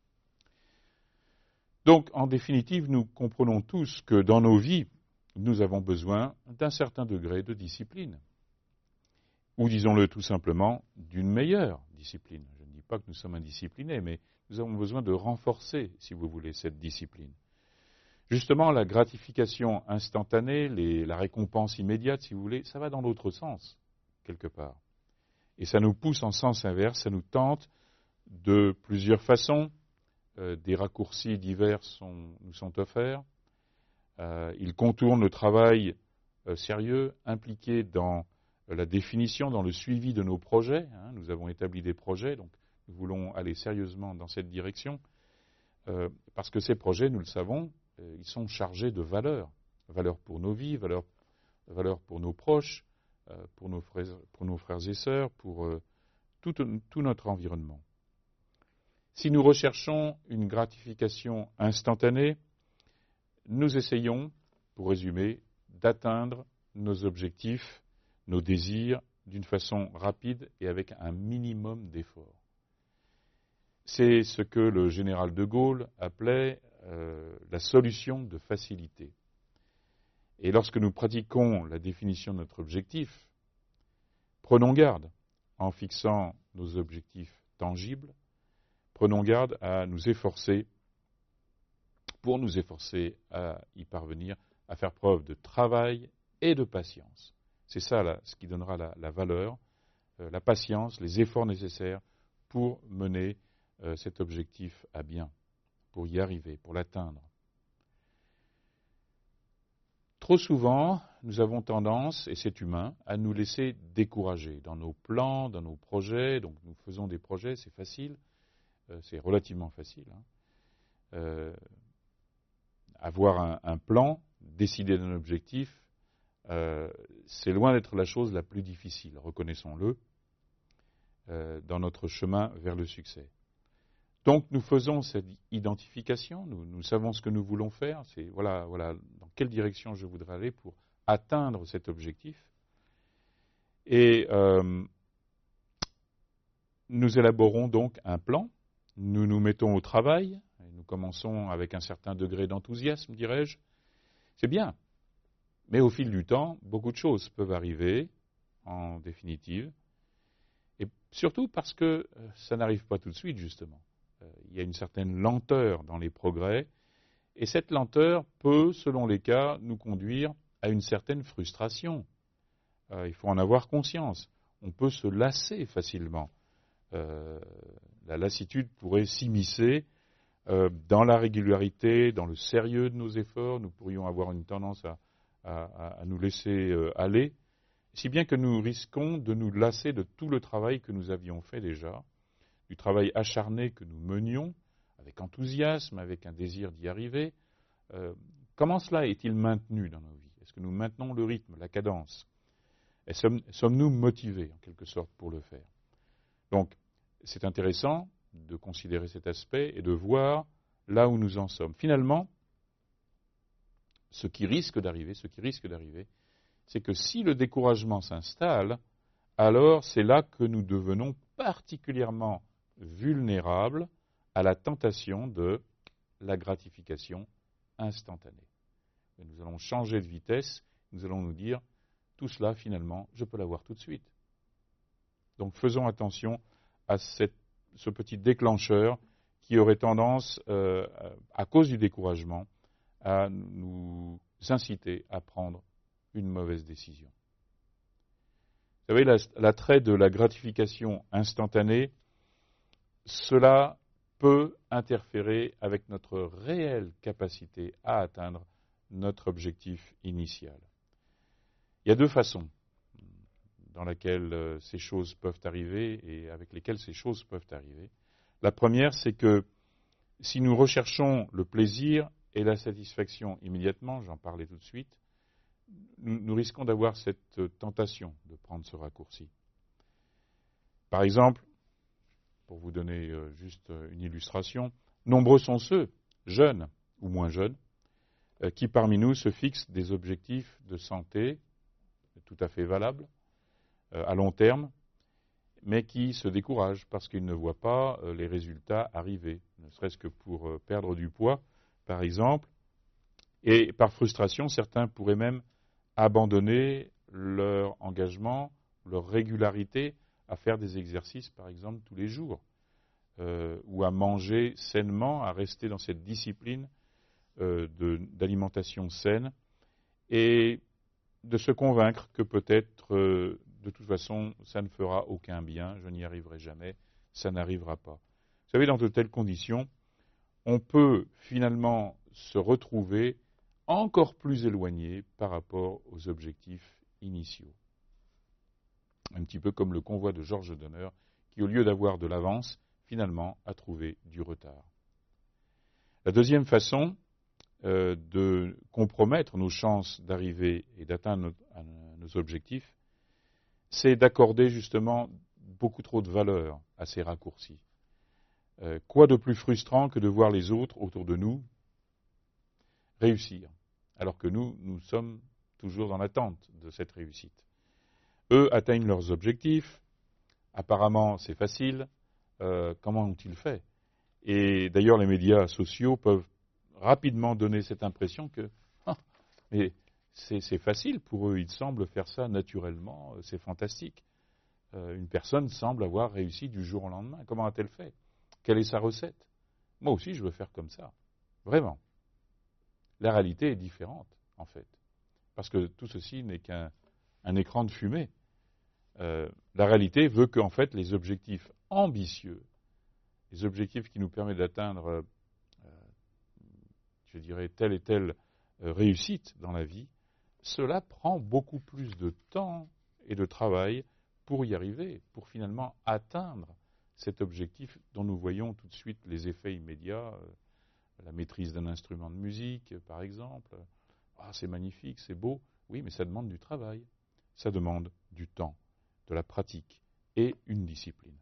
Donc, en définitive, nous comprenons tous que dans nos vies, nous avons besoin d'un certain degré de discipline. Ou, disons-le tout simplement, d'une meilleure discipline. Je ne dis pas que nous sommes indisciplinés, mais nous avons besoin de renforcer, si vous voulez, cette discipline. Justement, la gratification instantanée, les, la récompense immédiate, si vous voulez, ça va dans l'autre sens, quelque part. Et ça nous pousse en sens inverse, ça nous tente de plusieurs façons. Euh, des raccourcis divers sont, nous sont offerts. Euh, ils contournent le travail euh, sérieux, impliqué dans euh, la définition, dans le suivi de nos projets. Hein. Nous avons établi des projets, donc nous voulons aller sérieusement dans cette direction, euh, parce que ces projets, nous le savons, euh, ils sont chargés de valeurs. Valeurs pour nos vies, valeurs, valeurs pour nos proches, euh, pour, nos frères, pour nos frères et sœurs, pour euh, tout, tout notre environnement. Si nous recherchons une gratification instantanée, nous essayons, pour résumer, d'atteindre nos objectifs, nos désirs, d'une façon rapide et avec un minimum d'efforts. C'est ce que le général de Gaulle appelait euh, la solution de facilité. Et lorsque nous pratiquons la définition de notre objectif, prenons garde en fixant nos objectifs tangibles. Prenons garde à nous efforcer, pour nous efforcer à y parvenir, à faire preuve de travail et de patience. C'est ça là, ce qui donnera la, la valeur, euh, la patience, les efforts nécessaires pour mener euh, cet objectif à bien, pour y arriver, pour l'atteindre. Trop souvent, nous avons tendance, et c'est humain, à nous laisser décourager dans nos plans, dans nos projets. Donc nous faisons des projets, c'est facile. C'est relativement facile. Hein. Euh, avoir un, un plan, décider d'un objectif, euh, c'est loin d'être la chose la plus difficile, reconnaissons-le. euh, dans notre chemin vers le succès. Donc nous faisons cette identification, nous, nous savons ce que nous voulons faire, c'est voilà, voilà dans quelle direction je voudrais aller pour atteindre cet objectif. Et euh, nous élaborons donc un plan, nous nous mettons au travail, et nous commençons avec un certain degré d'enthousiasme, dirais-je. C'est bien, mais au fil du temps, beaucoup de choses peuvent arriver, en définitive, et surtout parce que ça n'arrive pas tout de suite, justement. Il y a une certaine lenteur dans les progrès, et cette lenteur peut, selon les cas, nous conduire à une certaine frustration. Euh, il faut en avoir conscience. On peut se lasser facilement. Euh, la lassitude pourrait s'immiscer euh, dans la régularité, dans le sérieux de nos efforts. Nous pourrions avoir une tendance à, à, à nous laisser euh, aller, si bien que nous risquons de nous lasser de tout le travail que nous avions fait déjà, du travail acharné que nous menions, avec enthousiasme, avec un désir d'y arriver. Euh, comment cela est-il maintenu dans nos vies? Est-ce que nous maintenons le rythme, la cadence? Et sommes, sommes-nous motivés, en quelque sorte, pour le faire? Donc, c'est intéressant de considérer cet aspect et de voir là où nous en sommes. Finalement, ce qui risque d'arriver, ce qui risque d'arriver, c'est que si le découragement s'installe, alors c'est là que nous devenons particulièrement vulnérables à la tentation de la gratification instantanée. Et nous allons changer de vitesse, nous allons nous dire, tout cela, finalement, je peux l'avoir tout de suite. Donc faisons attention à cette, ce petit déclencheur qui aurait tendance, euh, à cause du découragement, à nous inciter à prendre une mauvaise décision. Vous savez, l'attrait de la gratification instantanée, cela peut interférer avec notre réelle capacité à atteindre notre objectif initial. Il y a deux façons dans lesquelles ces choses peuvent arriver et avec lesquelles ces choses peuvent arriver. La première, c'est que si nous recherchons le plaisir et la satisfaction immédiatement, j'en parlais tout de suite, nous, nous risquons d'avoir cette tentation de prendre ce raccourci. Par exemple, pour vous donner juste une illustration, nombreux sont ceux, jeunes ou moins jeunes, qui parmi nous se fixent des objectifs de santé tout à fait valables, à long terme, mais qui se découragent parce qu'ils ne voient pas les résultats arriver, ne serait-ce que pour perdre du poids, par exemple. Et par frustration, certains pourraient même abandonner leur engagement, leur régularité à faire des exercices, par exemple, tous les jours, euh, ou à manger sainement, à rester dans cette discipline euh, de, d'alimentation saine, et de se convaincre que peut-être, euh, de toute façon, ça ne fera aucun bien, je n'y arriverai jamais, ça n'arrivera pas. Vous savez, dans de telles conditions, on peut finalement se retrouver encore plus éloigné par rapport aux objectifs initiaux. Un petit peu comme le convoi de Georges Donner, qui au lieu d'avoir de l'avance, finalement a trouvé du retard. La deuxième façon euh, de compromettre nos chances d'arriver et d'atteindre nos, nos objectifs, c'est d'accorder justement beaucoup trop de valeur à ces raccourcis. Euh, quoi de plus frustrant que de voir les autres autour de nous réussir, alors que nous, nous sommes toujours dans l'attente de cette réussite. Eux atteignent leurs objectifs, apparemment c'est facile, euh, comment ont-ils fait? Et d'ailleurs les médias sociaux peuvent rapidement donner cette impression que ah, mais c'est, c'est facile pour eux, ils semblent faire ça naturellement, c'est fantastique. Euh, une personne semble avoir réussi du jour au lendemain, comment a-t-elle fait? Quelle est sa recette? Moi aussi je veux faire comme ça, vraiment. La réalité est différente, en fait, parce que tout ceci n'est qu'un un écran de fumée. Euh, la réalité veut qu'en fait, les objectifs ambitieux, les objectifs qui nous permettent d'atteindre, euh, je dirais, telle et telle euh, réussite dans la vie, cela prend beaucoup plus de temps et de travail pour y arriver, pour finalement atteindre cet objectif dont nous voyons tout de suite les effets immédiats. Euh, la maîtrise d'un instrument de musique, par exemple. Ah, c'est magnifique, c'est beau. Oui, mais ça demande du travail. Ça demande du temps, de la pratique, et une discipline.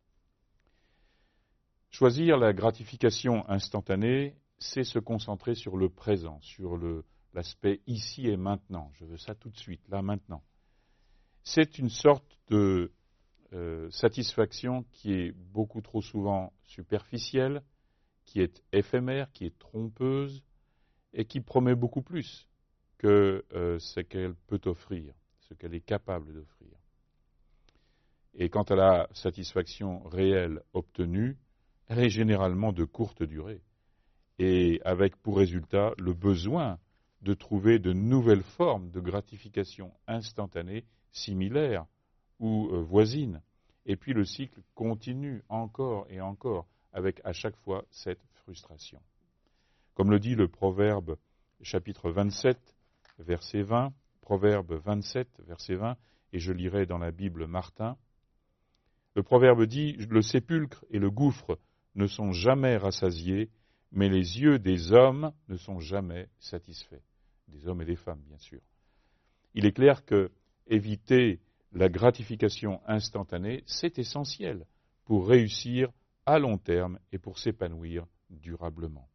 Choisir la gratification instantanée, c'est se concentrer sur le présent, sur le, l'aspect ici et maintenant. Je veux ça tout de suite, là, maintenant. C'est une sorte de euh, satisfaction qui est beaucoup trop souvent superficielle, qui est éphémère, qui est trompeuse et qui promet beaucoup plus que euh, ce qu'elle peut offrir, ce qu'elle est capable d'offrir. Et quant à la satisfaction réelle obtenue, elle est généralement de courte durée et avec pour résultat le besoin de trouver de nouvelles formes de gratification instantanée similaires ou euh, voisines. Et puis le cycle continue encore et encore avec à chaque fois cette frustration. Comme le dit le Proverbe chapitre vingt-sept, verset vingt, Proverbe vingt-sept, verset vingt, et je lirai dans la Bible Martin, le Proverbe dit « Le sépulcre et le gouffre ne sont jamais rassasiés, mais les yeux des hommes ne sont jamais satisfaits. » Des hommes et des femmes, bien sûr. Il est clair que éviter la gratification instantanée, c'est essentiel pour réussir à long terme et pour s'épanouir durablement.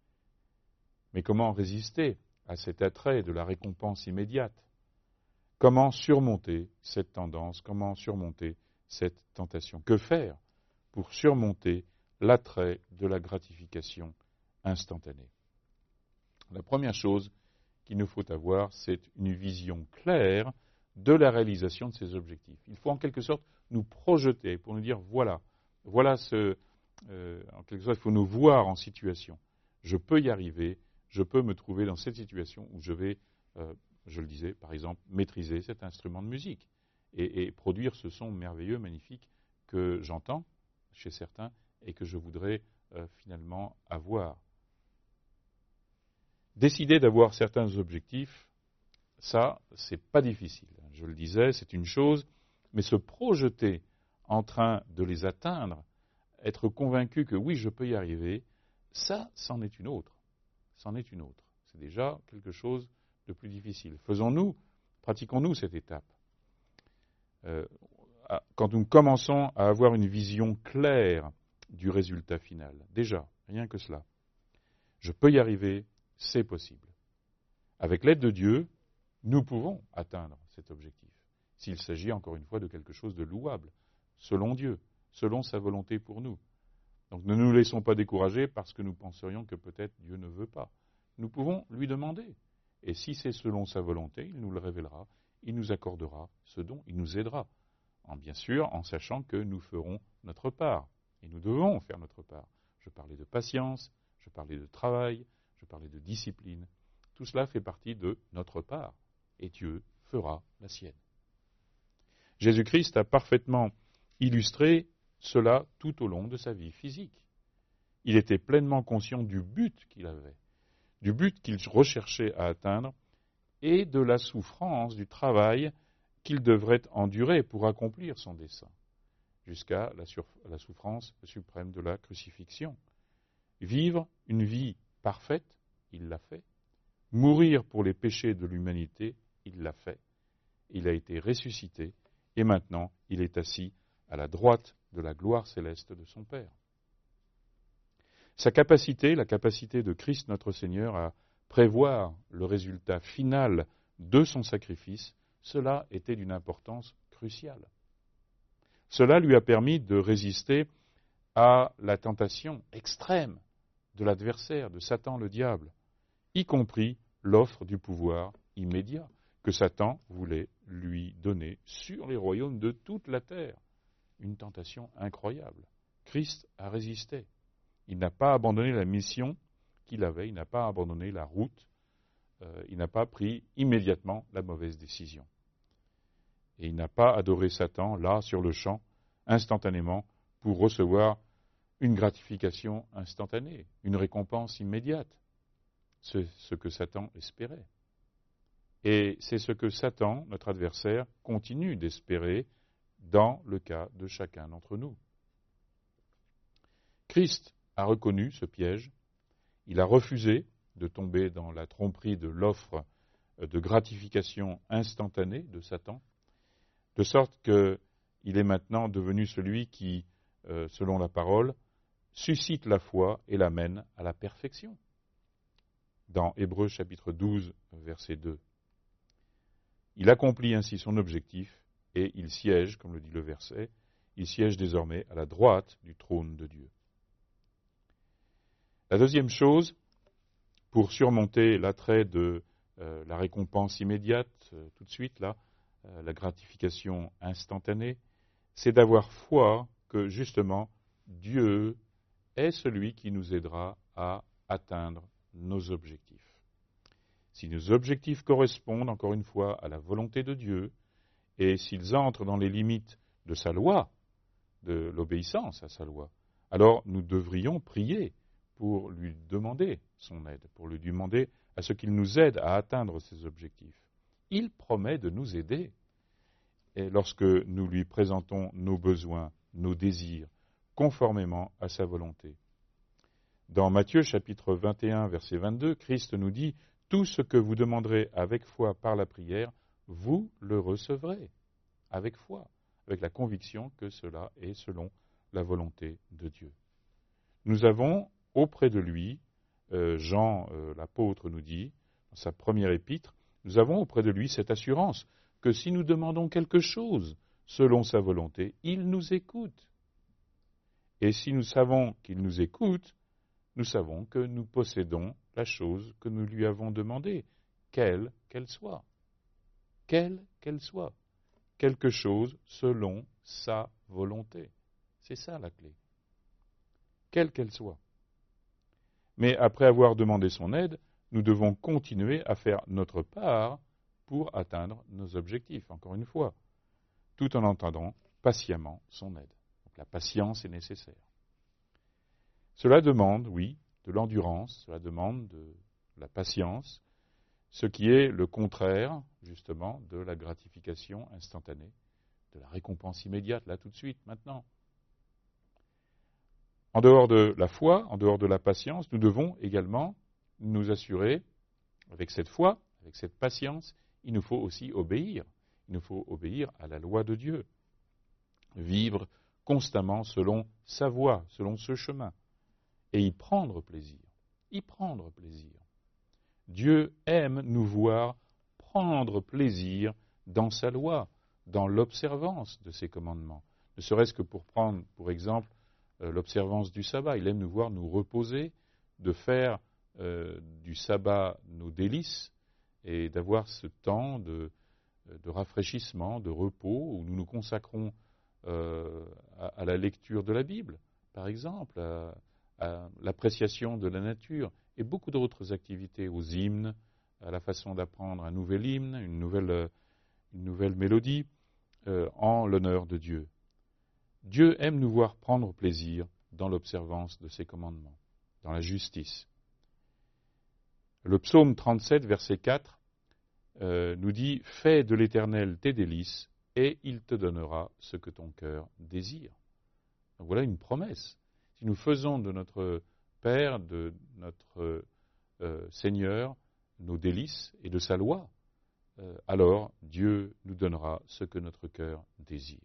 Mais comment résister à cet attrait de la récompense immédiate? Comment surmonter cette tendance? Comment surmonter cette tentation? Que faire pour surmonter l'attrait de la gratification instantanée? La première chose qu'il nous faut avoir, c'est une vision claire de la réalisation de ces objectifs. Il faut en quelque sorte nous projeter pour nous dire voilà, voilà ce, euh, en quelque sorte, il faut nous voir en situation. Je peux y arriver, je peux me trouver dans cette situation où je vais, euh, je le disais, par exemple, maîtriser cet instrument de musique et, et produire ce son merveilleux, magnifique que j'entends chez certains et que je voudrais euh, finalement avoir. Décider d'avoir certains objectifs, ça, c'est pas difficile. Je le disais, c'est une chose, mais se projeter en train de les atteindre, être convaincu que oui, je peux y arriver, ça, c'en est une autre. C'en est une autre. C'est déjà quelque chose de plus difficile. Faisons-nous, pratiquons-nous cette étape. Euh, quand nous commençons à avoir une vision claire du résultat final, déjà, rien que cela, je peux y arriver, c'est possible. Avec l'aide de Dieu, nous pouvons atteindre cet objectif, s'il s'agit encore une fois de quelque chose de louable, selon Dieu, selon sa volonté pour nous. Donc ne nous laissons pas décourager parce que nous penserions que peut-être Dieu ne veut pas. Nous pouvons lui demander. Et si c'est selon sa volonté, il nous le révélera, il nous accordera ce don, il nous aidera. En, bien sûr, en sachant que nous ferons notre part. Et nous devons faire notre part. Je parlais de patience, je parlais de travail, je parlais de discipline. Tout cela fait partie de notre part. Et Dieu fera la sienne. Jésus-Christ a parfaitement illustré cela tout au long de sa vie physique. Il était pleinement conscient du but qu'il avait, du but qu'il recherchait à atteindre et de la souffrance, du travail qu'il devrait endurer pour accomplir son dessein, jusqu'à la, sur, la souffrance suprême de la crucifixion. Vivre une vie parfaite, il l'a fait. Mourir pour les péchés de l'humanité, il l'a fait. Il a été ressuscité et maintenant il est assis à la droite de la gloire céleste de son Père. Sa capacité, la capacité de Christ notre Seigneur à prévoir le résultat final de son sacrifice, cela était d'une importance cruciale. Cela lui a permis de résister à la tentation extrême de l'adversaire, de Satan le diable, y compris l'offre du pouvoir immédiat que Satan voulait lui donner sur les royaumes de toute la terre. Une tentation incroyable. Christ a résisté. Il n'a pas abandonné la mission qu'il avait, il n'a pas abandonné la route, euh, il n'a pas pris immédiatement la mauvaise décision. Et il n'a pas adoré Satan, là, sur le champ, instantanément, pour recevoir une gratification instantanée, une récompense immédiate. C'est ce que Satan espérait. Et c'est ce que Satan, notre adversaire, continue d'espérer dans le cas de chacun d'entre nous. Christ a reconnu ce piège, il a refusé de tomber dans la tromperie de l'offre de gratification instantanée de Satan, de sorte qu'il il est maintenant devenu celui qui, euh, selon la parole, suscite la foi et l'amène à la perfection. Dans Hébreux chapitre douze, verset deux. Il accomplit ainsi son objectif et il siège, comme le dit le verset, il siège désormais à la droite du trône de Dieu. La deuxième chose, pour surmonter l'attrait de euh, la récompense immédiate, euh, tout de suite là, euh, la gratification instantanée, c'est d'avoir foi que justement Dieu est celui qui nous aidera à atteindre nos objectifs. Si nos objectifs correspondent, encore une fois, à la volonté de Dieu, et s'ils entrent dans les limites de sa loi, de l'obéissance à sa loi, alors nous devrions prier pour lui demander son aide, pour lui demander à ce qu'il nous aide à atteindre ces objectifs. Il promet de nous aider. Et lorsque nous lui présentons nos besoins, nos désirs, conformément à sa volonté. Dans Matthieu chapitre vingt et un, verset vingt-deux, Christ nous dit « Tout ce que vous demanderez avec foi par la prière, vous le recevrez avec foi, avec la conviction que cela est selon la volonté de Dieu. » Nous avons auprès de lui, euh, Jean euh, l'apôtre nous dit, dans sa première épître, nous avons auprès de lui cette assurance que si nous demandons quelque chose selon sa volonté, il nous écoute. Et si nous savons qu'il nous écoute, nous savons que nous possédons la chose que nous lui avons demandée, quelle qu'elle soit. Quelle qu'elle soit. Quelque chose selon sa volonté. C'est ça la clé. Quelle qu'elle soit. Mais après avoir demandé son aide, nous devons continuer à faire notre part pour atteindre nos objectifs, encore une fois, tout en entendant patiemment son aide. Donc la patience est nécessaire. Cela demande, oui, de l'endurance, cela demande de la patience, ce qui est le contraire, justement, de la gratification instantanée, de la récompense immédiate, là tout de suite, maintenant. En dehors de la foi, en dehors de la patience, nous devons également nous assurer, avec cette foi, avec cette patience, il nous faut aussi obéir. Il nous faut obéir à la loi de Dieu. Vivre constamment selon sa voie, selon ce chemin. Et y prendre plaisir. Y prendre plaisir. Dieu aime nous voir prendre plaisir dans sa loi, dans l'observance de ses commandements. Ne serait-ce que pour prendre, pour exemple, euh, l'observance du sabbat. Il aime nous voir nous reposer, de faire euh, du sabbat nos délices et d'avoir ce temps de, de rafraîchissement, de repos, où nous nous consacrons euh, à, à la lecture de la Bible, par exemple, à, à l'appréciation de la nature, et beaucoup d'autres activités, aux hymnes, à la façon d'apprendre un nouvel hymne, une nouvelle, une nouvelle mélodie, euh, en l'honneur de Dieu. Dieu aime nous voir prendre plaisir dans l'observance de ses commandements, dans la justice. Le psaume trente-sept, verset quatre, euh, nous dit « Fais de l'Éternel tes délices, et il te donnera ce que ton cœur désire. » Donc voilà une promesse. Si nous faisons de notre Père, de notre euh, Seigneur, nos délices et de sa loi, euh, alors Dieu nous donnera ce que notre cœur désire.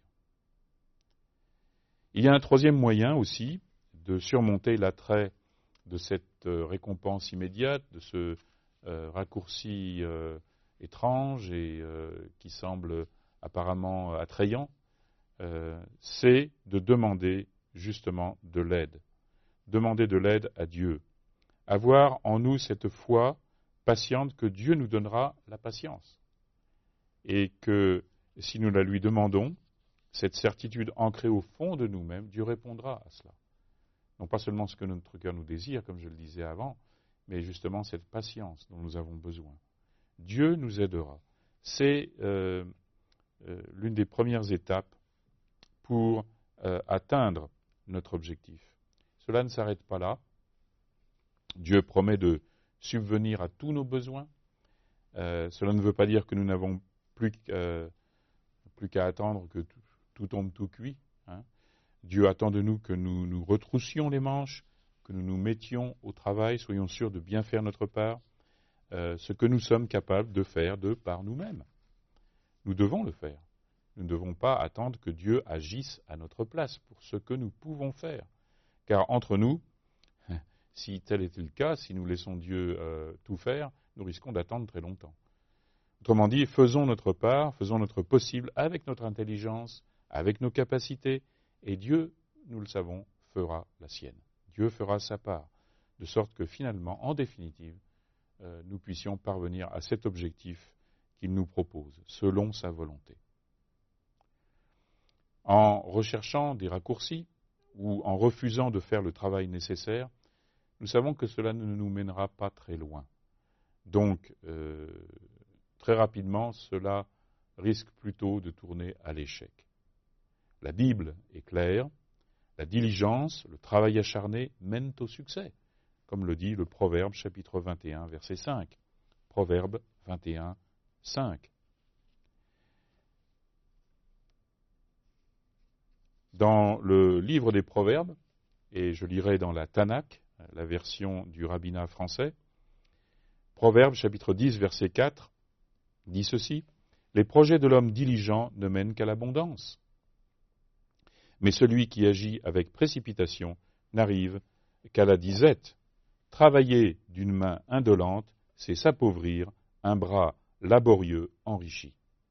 Il y a un troisième moyen aussi de surmonter l'attrait de cette euh, récompense immédiate, de ce euh, raccourci euh, étrange et euh, qui semble apparemment attrayant, euh, c'est de demander justement de l'aide. Demander de l'aide à Dieu. Avoir en nous cette foi patiente que Dieu nous donnera la patience. Et que si nous la lui demandons, cette certitude ancrée au fond de nous-mêmes, Dieu répondra à cela. Non pas seulement ce que notre cœur nous désire, comme je le disais avant, mais justement cette patience dont nous avons besoin. Dieu nous aidera. C'est euh, euh, l'une des premières étapes pour euh, atteindre notre objectif. Cela ne s'arrête pas là. Dieu promet de subvenir à tous nos besoins. Euh, cela ne veut pas dire que nous n'avons plus, euh, plus qu'à attendre que tout, tout tombe tout cuit. Hein. Dieu attend de nous que nous nous retroussions les manches, que nous nous mettions au travail, soyons sûrs de bien faire notre part, euh, ce que nous sommes capables de faire de par nous-mêmes. Nous devons le faire. Nous ne devons pas attendre que Dieu agisse à notre place pour ce que nous pouvons faire. Car entre nous, si tel était le cas, si nous laissons Dieu euh, tout faire, nous risquons d'attendre très longtemps. Autrement dit, faisons notre part, faisons notre possible avec notre intelligence, avec nos capacités, et Dieu, nous le savons, fera la sienne. Dieu fera sa part, de sorte que finalement, en définitive, euh, nous puissions parvenir à cet objectif qu'il nous propose, selon sa volonté. En recherchant des raccourcis ou en refusant de faire le travail nécessaire, nous savons que cela ne nous mènera pas très loin. Donc, euh, très rapidement, cela risque plutôt de tourner à l'échec. La Bible est claire, la diligence, le travail acharné mènent au succès, comme le dit le Proverbe chapitre vingt et un, verset cinq. Proverbe vingt et un, cinq. Dans le livre des Proverbes, et je lirai dans la Tanakh, la version du rabbinat français, Proverbe chapitre dix, verset quatre, dit ceci: « Les projets de l'homme diligent ne mènent qu'à l'abondance, mais celui qui agit avec précipitation n'arrive qu'à la disette. Travailler d'une main indolente, c'est s'appauvrir, un bras laborieux enrichi. »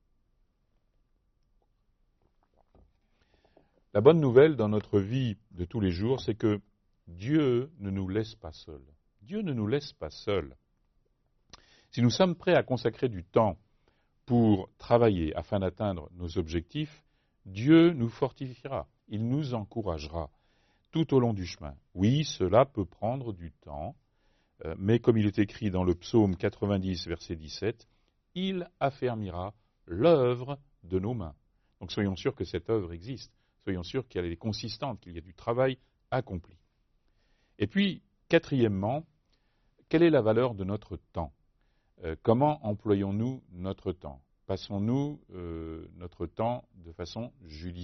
La bonne nouvelle dans notre vie de tous les jours, c'est que Dieu ne nous laisse pas seuls. Dieu ne nous laisse pas seuls. Si nous sommes prêts à consacrer du temps pour travailler afin d'atteindre nos objectifs, Dieu nous fortifiera, il nous encouragera tout au long du chemin. Oui, cela peut prendre du temps, mais comme il est écrit dans le psaume quatre-vingt-dix, verset dix-sept, il affermira l'œuvre de nos mains. Donc soyons sûrs que cette œuvre existe. Soyons sûrs qu'elle est consistante, qu'il y a du travail accompli. Et puis, quatrièmement, quelle est la valeur de notre temps ? euh, Comment employons-nous notre temps ? Passons-nous euh, notre temps de façon judicieuse ?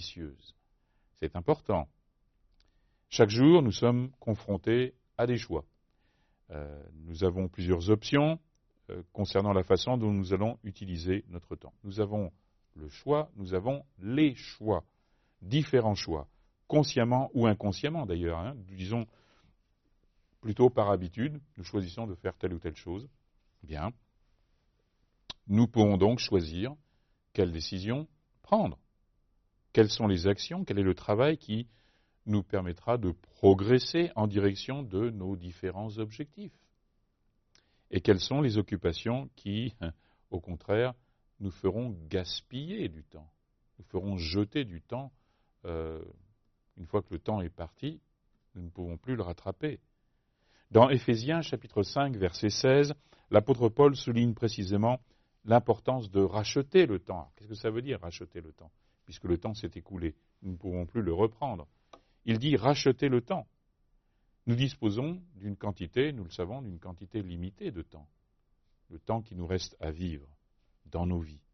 C'est important. Chaque jour, nous sommes confrontés à des choix. Euh, nous avons plusieurs options euh, concernant la façon dont nous allons utiliser notre temps. Nous avons le choix, nous avons les choix. Différents choix, consciemment ou inconsciemment d'ailleurs, hein, disons plutôt par habitude, nous choisissons de faire telle ou telle chose. Bien. Nous pourrons donc choisir quelle décision prendre. Quelles sont les actions, quel est le travail qui nous permettra de progresser en direction de nos différents objectifs. Et quelles sont les occupations qui, au contraire, nous feront gaspiller du temps, nous feront jeter du temps. Euh, une fois que le temps est parti, nous ne pouvons plus le rattraper. Dans Éphésiens, chapitre cinq, verset seize, l'apôtre Paul souligne précisément l'importance de racheter le temps. Qu'est-ce que ça veut dire, racheter le temps ? Puisque le temps s'est écoulé, nous ne pouvons plus le reprendre. Il dit racheter le temps. Nous disposons d'une quantité, nous le savons, d'une quantité limitée de temps. Le temps qui nous reste à vivre dans nos vies.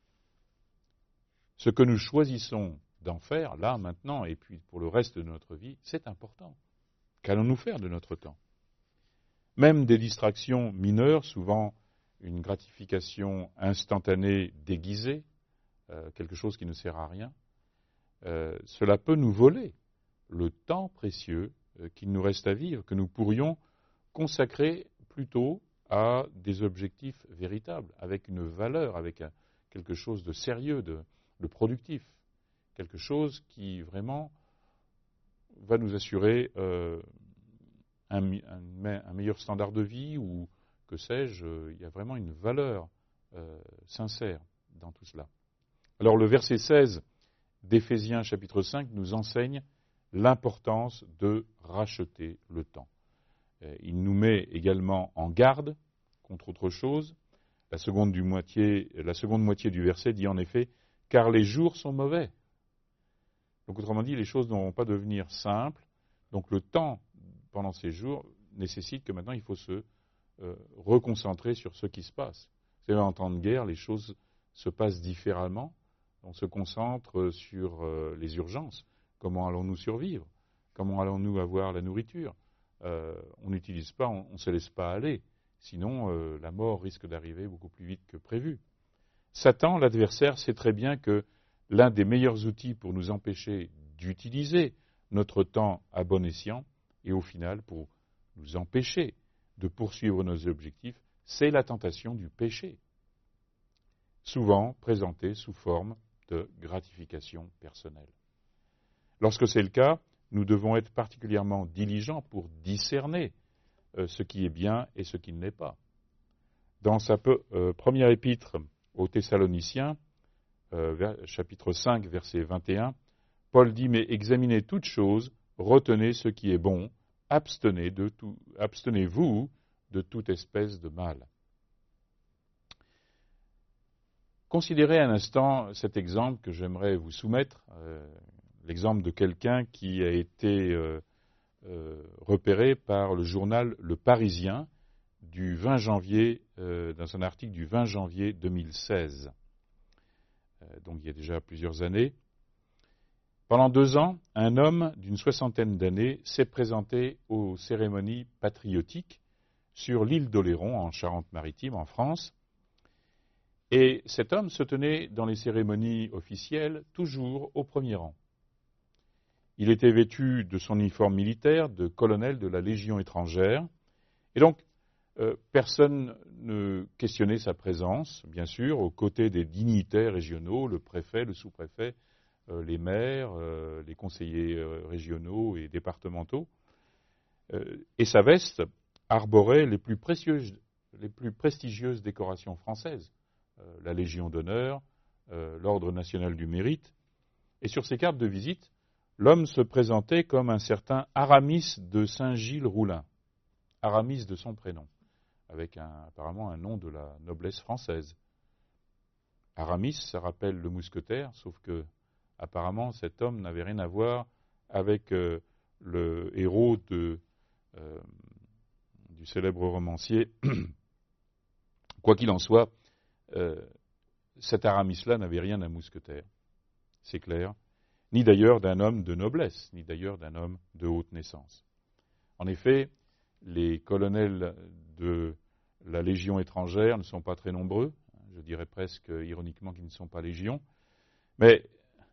Ce que nous choisissons d'en faire, là, maintenant, et puis pour le reste de notre vie, c'est important. Qu'allons-nous faire de notre temps ? Même des distractions mineures, souvent une gratification instantanée déguisée, euh, quelque chose qui ne sert à rien, euh, cela peut nous voler le temps précieux euh, qu'il nous reste à vivre, que nous pourrions consacrer plutôt à des objectifs véritables, avec une valeur, avec un, quelque chose de sérieux, de, de productif. Quelque chose qui vraiment va nous assurer euh, un, un, un meilleur standard de vie ou, que sais-je, il y a vraiment une valeur euh, sincère dans tout cela. Alors le verset seize d'Éphésiens chapitre cinq nous enseigne l'importance de racheter le temps. Il nous met également en garde contre autre chose. La seconde, du moitié, la seconde moitié du verset dit en effet « car les jours sont mauvais ». Donc autrement dit, les choses ne vont pas devenir simples. Donc le temps pendant ces jours nécessite que maintenant il faut se euh, reconcentrer sur ce qui se passe. Vous savez, en temps de guerre, les choses se passent différemment. On se concentre sur euh, les urgences. Comment allons-nous survivre ? Comment allons-nous avoir la nourriture ? euh, On n'utilise pas, on ne se laisse pas aller. Sinon, euh, la mort risque d'arriver beaucoup plus vite que prévu. Satan, l'adversaire, sait très bien que l'un des meilleurs outils pour nous empêcher d'utiliser notre temps à bon escient et au final pour nous empêcher de poursuivre nos objectifs, c'est la tentation du péché, souvent présentée sous forme de gratification personnelle. Lorsque c'est le cas, nous devons être particulièrement diligents pour discerner euh, ce qui est bien et ce qui ne l'est pas. Dans sa peu, euh, première épître aux Thessaloniciens, euh, vers, chapitre cinq, verset vingt et un, Paul dit « Mais examinez toutes choses, retenez ce qui est bon, abstenez de tout, abstenez-vous de toute espèce de mal. » Considérez un instant cet exemple que j'aimerais vous soumettre, euh, l'exemple de quelqu'un qui a été euh, euh, repéré par le journal Le Parisien du vingt janvier, euh, dans un article du vingt janvier deux mille seize. Euh, donc il y a déjà plusieurs années. Pendant deux ans, un homme d'une soixantaine d'années s'est présenté aux cérémonies patriotiques sur l'île d'Oléron, en Charente-Maritime, en France. Et cet homme se tenait dans les cérémonies officielles toujours au premier rang. Il était vêtu de son uniforme militaire de colonel de la Légion étrangère. Et donc, euh, personne ne questionnait sa présence, bien sûr, aux côtés des dignitaires régionaux, le préfet, le sous-préfet, euh, les maires, euh, les conseillers euh, régionaux et départementaux. Euh, et sa veste arborait les plus précieuses, les plus prestigieuses décorations françaises. Euh, la Légion d'honneur, euh, l'Ordre national du mérite. Et sur ses cartes de visite, l'homme se présentait comme un certain Aramis de Saint-Gilles-Roulin, Aramis de son prénom, avec un, apparemment un nom de la noblesse française. Aramis, ça rappelle le mousquetaire, sauf que apparemment cet homme n'avait rien à voir avec euh, le héros de, euh, du célèbre romancier. Quoi qu'il en soit, Euh, cet Aramis-là n'avait rien d'un mousquetaire, c'est clair, ni d'ailleurs d'un homme de noblesse, ni d'ailleurs d'un homme de haute naissance. En effet, les colonels de la Légion étrangère ne sont pas très nombreux, je dirais presque ironiquement qu'ils ne sont pas légion, mais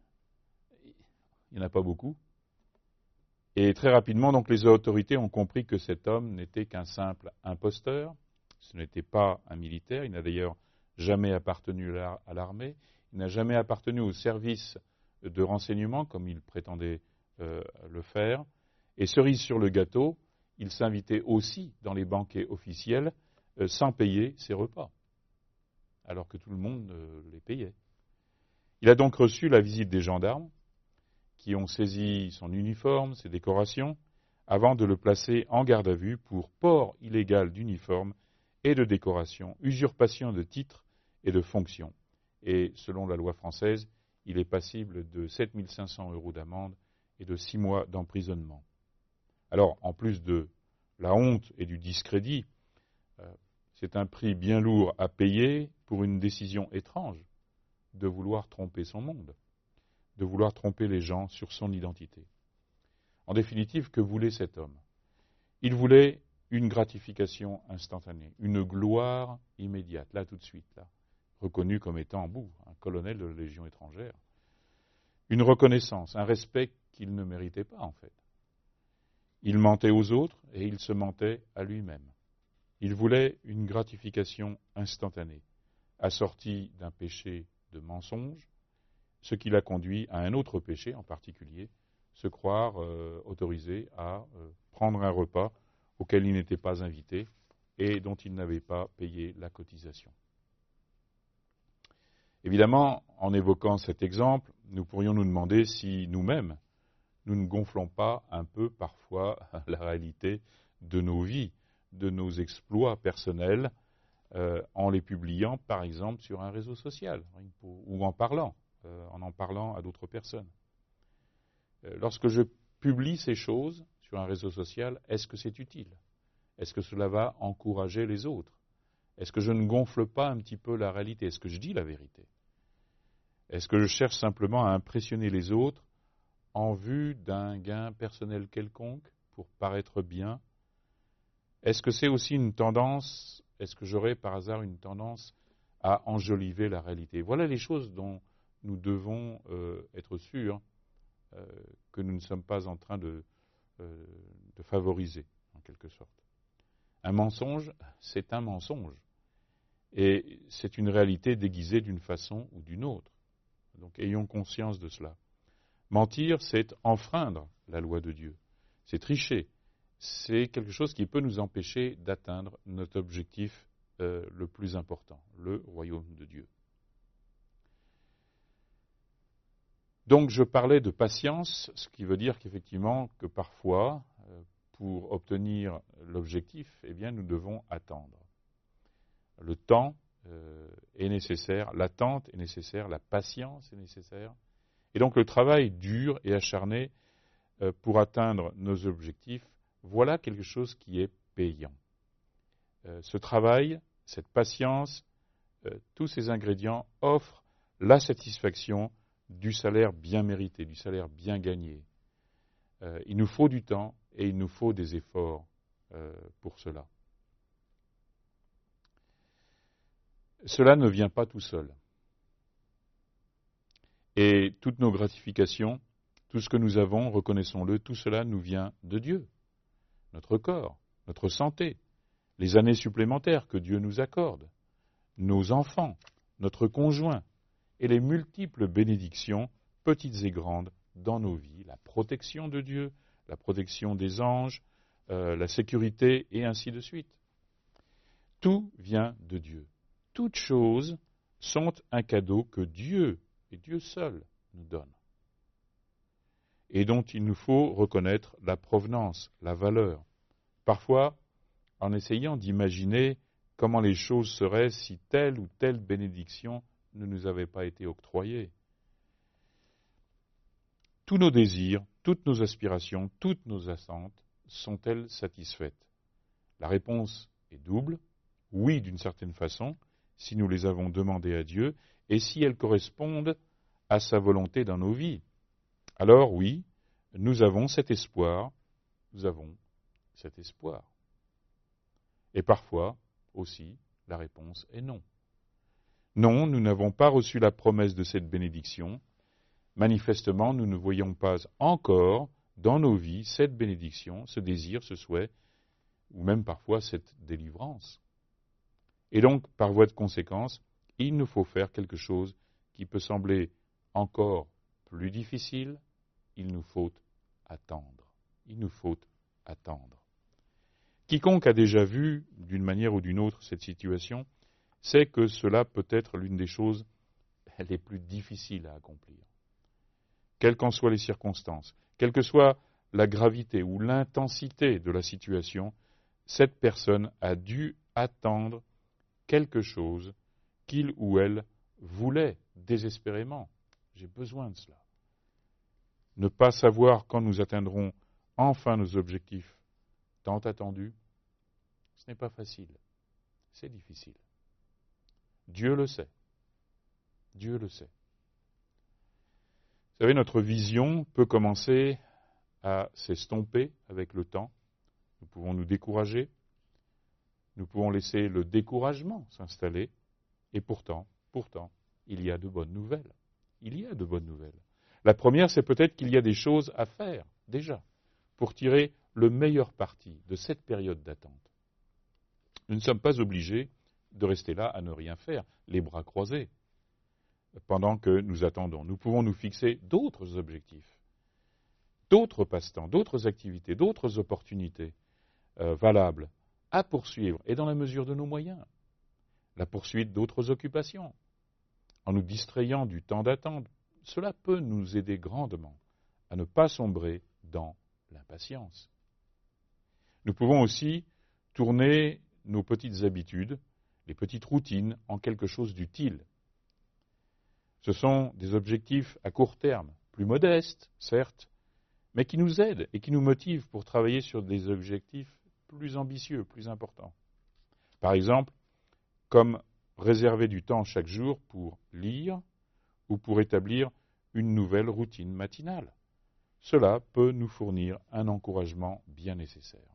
il n'y en a pas beaucoup. Et très rapidement, donc, les autorités ont compris que cet homme n'était qu'un simple imposteur, ce n'était pas un militaire, il n'a d'ailleurs jamais appartenu à l'armée, il n'a jamais appartenu au service de renseignement comme il prétendait euh, le faire. Et cerise sur le gâteau, il s'invitait aussi dans les banquets officiels euh, sans payer ses repas, alors que tout le monde euh, les payait. Il a donc reçu la visite des gendarmes qui ont saisi son uniforme, ses décorations, avant de le placer en garde à vue pour port illégal d'uniforme et de décoration, usurpation de titres et de fonctions. Et selon la loi française, il est passible de sept mille cinq cents euros d'amende et de six mois d'emprisonnement. Alors, en plus de la honte et du discrédit, euh, c'est un prix bien lourd à payer pour une décision étrange de vouloir tromper son monde, de vouloir tromper les gens sur son identité. En définitive, que voulait cet homme? Il voulait une gratification instantanée, une gloire immédiate, là tout de suite, là. Reconnu comme étant, bout, un colonel de la Légion étrangère. Une reconnaissance, un respect qu'il ne méritait pas, en fait. Il mentait aux autres et il se mentait à lui-même. Il voulait une gratification instantanée, assortie d'un péché de mensonge, ce qui l'a conduit à un autre péché en particulier, se croire euh, autorisé à euh, prendre un repas auquel il n'était pas invité et dont il n'avait pas payé la cotisation. Évidemment, en évoquant cet exemple, nous pourrions nous demander si nous-mêmes, nous ne gonflons pas un peu parfois la réalité de nos vies, de nos exploits personnels, euh, en les publiant, par exemple, sur un réseau social, ou en parlant, euh, en en parlant à d'autres personnes. Euh, lorsque je publie ces choses sur un réseau social, est-ce que c'est utile? Est-ce que cela va encourager les autres? Est-ce que je ne gonfle pas un petit peu la réalité? Est-ce que je dis la vérité? Est-ce que je cherche simplement à impressionner les autres en vue d'un gain personnel quelconque pour paraître bien? Est-ce que c'est aussi une tendance, est-ce que j'aurais par hasard une tendance à enjoliver la réalité? Voilà les choses dont nous devons euh, être sûrs euh, que nous ne sommes pas en train de, euh, de favoriser, en quelque sorte. Un mensonge, c'est un mensonge. Et c'est une réalité déguisée d'une façon ou d'une autre. Donc ayons conscience de cela. Mentir, c'est enfreindre la loi de Dieu. C'est tricher. C'est quelque chose qui peut nous empêcher d'atteindre notre objectif euh, le plus important, le royaume de Dieu. Donc je parlais de patience, ce qui veut dire qu'effectivement que parfois, euh, pour obtenir l'objectif, eh bien nous devons attendre. Le temps euh, est nécessaire, l'attente est nécessaire, la patience est nécessaire. Et donc le travail dur et acharné euh, pour atteindre nos objectifs, voilà quelque chose qui est payant. Euh, ce travail, cette patience, euh, tous ces ingrédients offrent la satisfaction du salaire bien mérité, du salaire bien gagné. Euh, il nous faut du temps et il nous faut des efforts euh, pour cela. Cela ne vient pas tout seul. Et toutes nos gratifications, tout ce que nous avons, reconnaissons-le, tout cela nous vient de Dieu. Notre corps, notre santé, les années supplémentaires que Dieu nous accorde, nos enfants, notre conjoint, et les multiples bénédictions, petites et grandes, dans nos vies, la protection de Dieu, la protection des anges, euh, la sécurité, et ainsi de suite. Tout vient de Dieu. Toutes choses sont un cadeau que Dieu, et Dieu seul, nous donne, et dont il nous faut reconnaître la provenance, la valeur. Parfois, en essayant d'imaginer comment les choses seraient si telle ou telle bénédiction ne nous avait pas été octroyée. Tous nos désirs, toutes nos aspirations, toutes nos attentes sont-elles satisfaites? La réponse est double. Oui, d'une certaine façon, si nous les avons demandées à Dieu, et si elles correspondent à sa volonté dans nos vies. Alors oui, nous avons cet espoir, nous avons cet espoir. Et parfois aussi, la réponse est non. Non, nous n'avons pas reçu la promesse de cette bénédiction. Manifestement, nous ne voyons pas encore dans nos vies cette bénédiction, ce désir, ce souhait, ou même parfois cette délivrance. Et donc, par voie de conséquence, il nous faut faire quelque chose qui peut sembler encore plus difficile. Il nous faut attendre. Il nous faut attendre. Quiconque a déjà vu, d'une manière ou d'une autre, cette situation, sait que cela peut être l'une des choses les plus difficiles à accomplir. Quelles qu'en soient les circonstances, quelle que soit la gravité ou l'intensité de la situation, cette personne a dû attendre quelque chose qu'il ou elle voulait désespérément. J'ai besoin de cela. Ne pas savoir quand nous atteindrons enfin nos objectifs tant attendus, ce n'est pas facile. C'est difficile. Dieu le sait. Dieu le sait. Vous savez, notre vision peut commencer à s'estomper avec le temps. Nous pouvons nous décourager. Nous pouvons laisser le découragement s'installer. Et pourtant, pourtant, il y a de bonnes nouvelles. Il y a de bonnes nouvelles. La première, c'est peut-être qu'il y a des choses à faire, déjà, pour tirer le meilleur parti de cette période d'attente. Nous ne sommes pas obligés de rester là à ne rien faire, les bras croisés, pendant que nous attendons. Nous pouvons nous fixer d'autres objectifs, d'autres passe-temps, d'autres activités, d'autres opportunités euh, valables à poursuivre, et dans la mesure de nos moyens. La poursuite d'autres occupations, en nous distrayant du temps d'attente, cela peut nous aider grandement à ne pas sombrer dans l'impatience. Nous pouvons aussi tourner nos petites habitudes, les petites routines, en quelque chose d'utile. Ce sont des objectifs à court terme, plus modestes, certes, mais qui nous aident et qui nous motivent pour travailler sur des objectifs plus ambitieux, plus importants. Par exemple, comme réserver du temps chaque jour pour lire ou pour établir une nouvelle routine matinale. Cela peut nous fournir un encouragement bien nécessaire.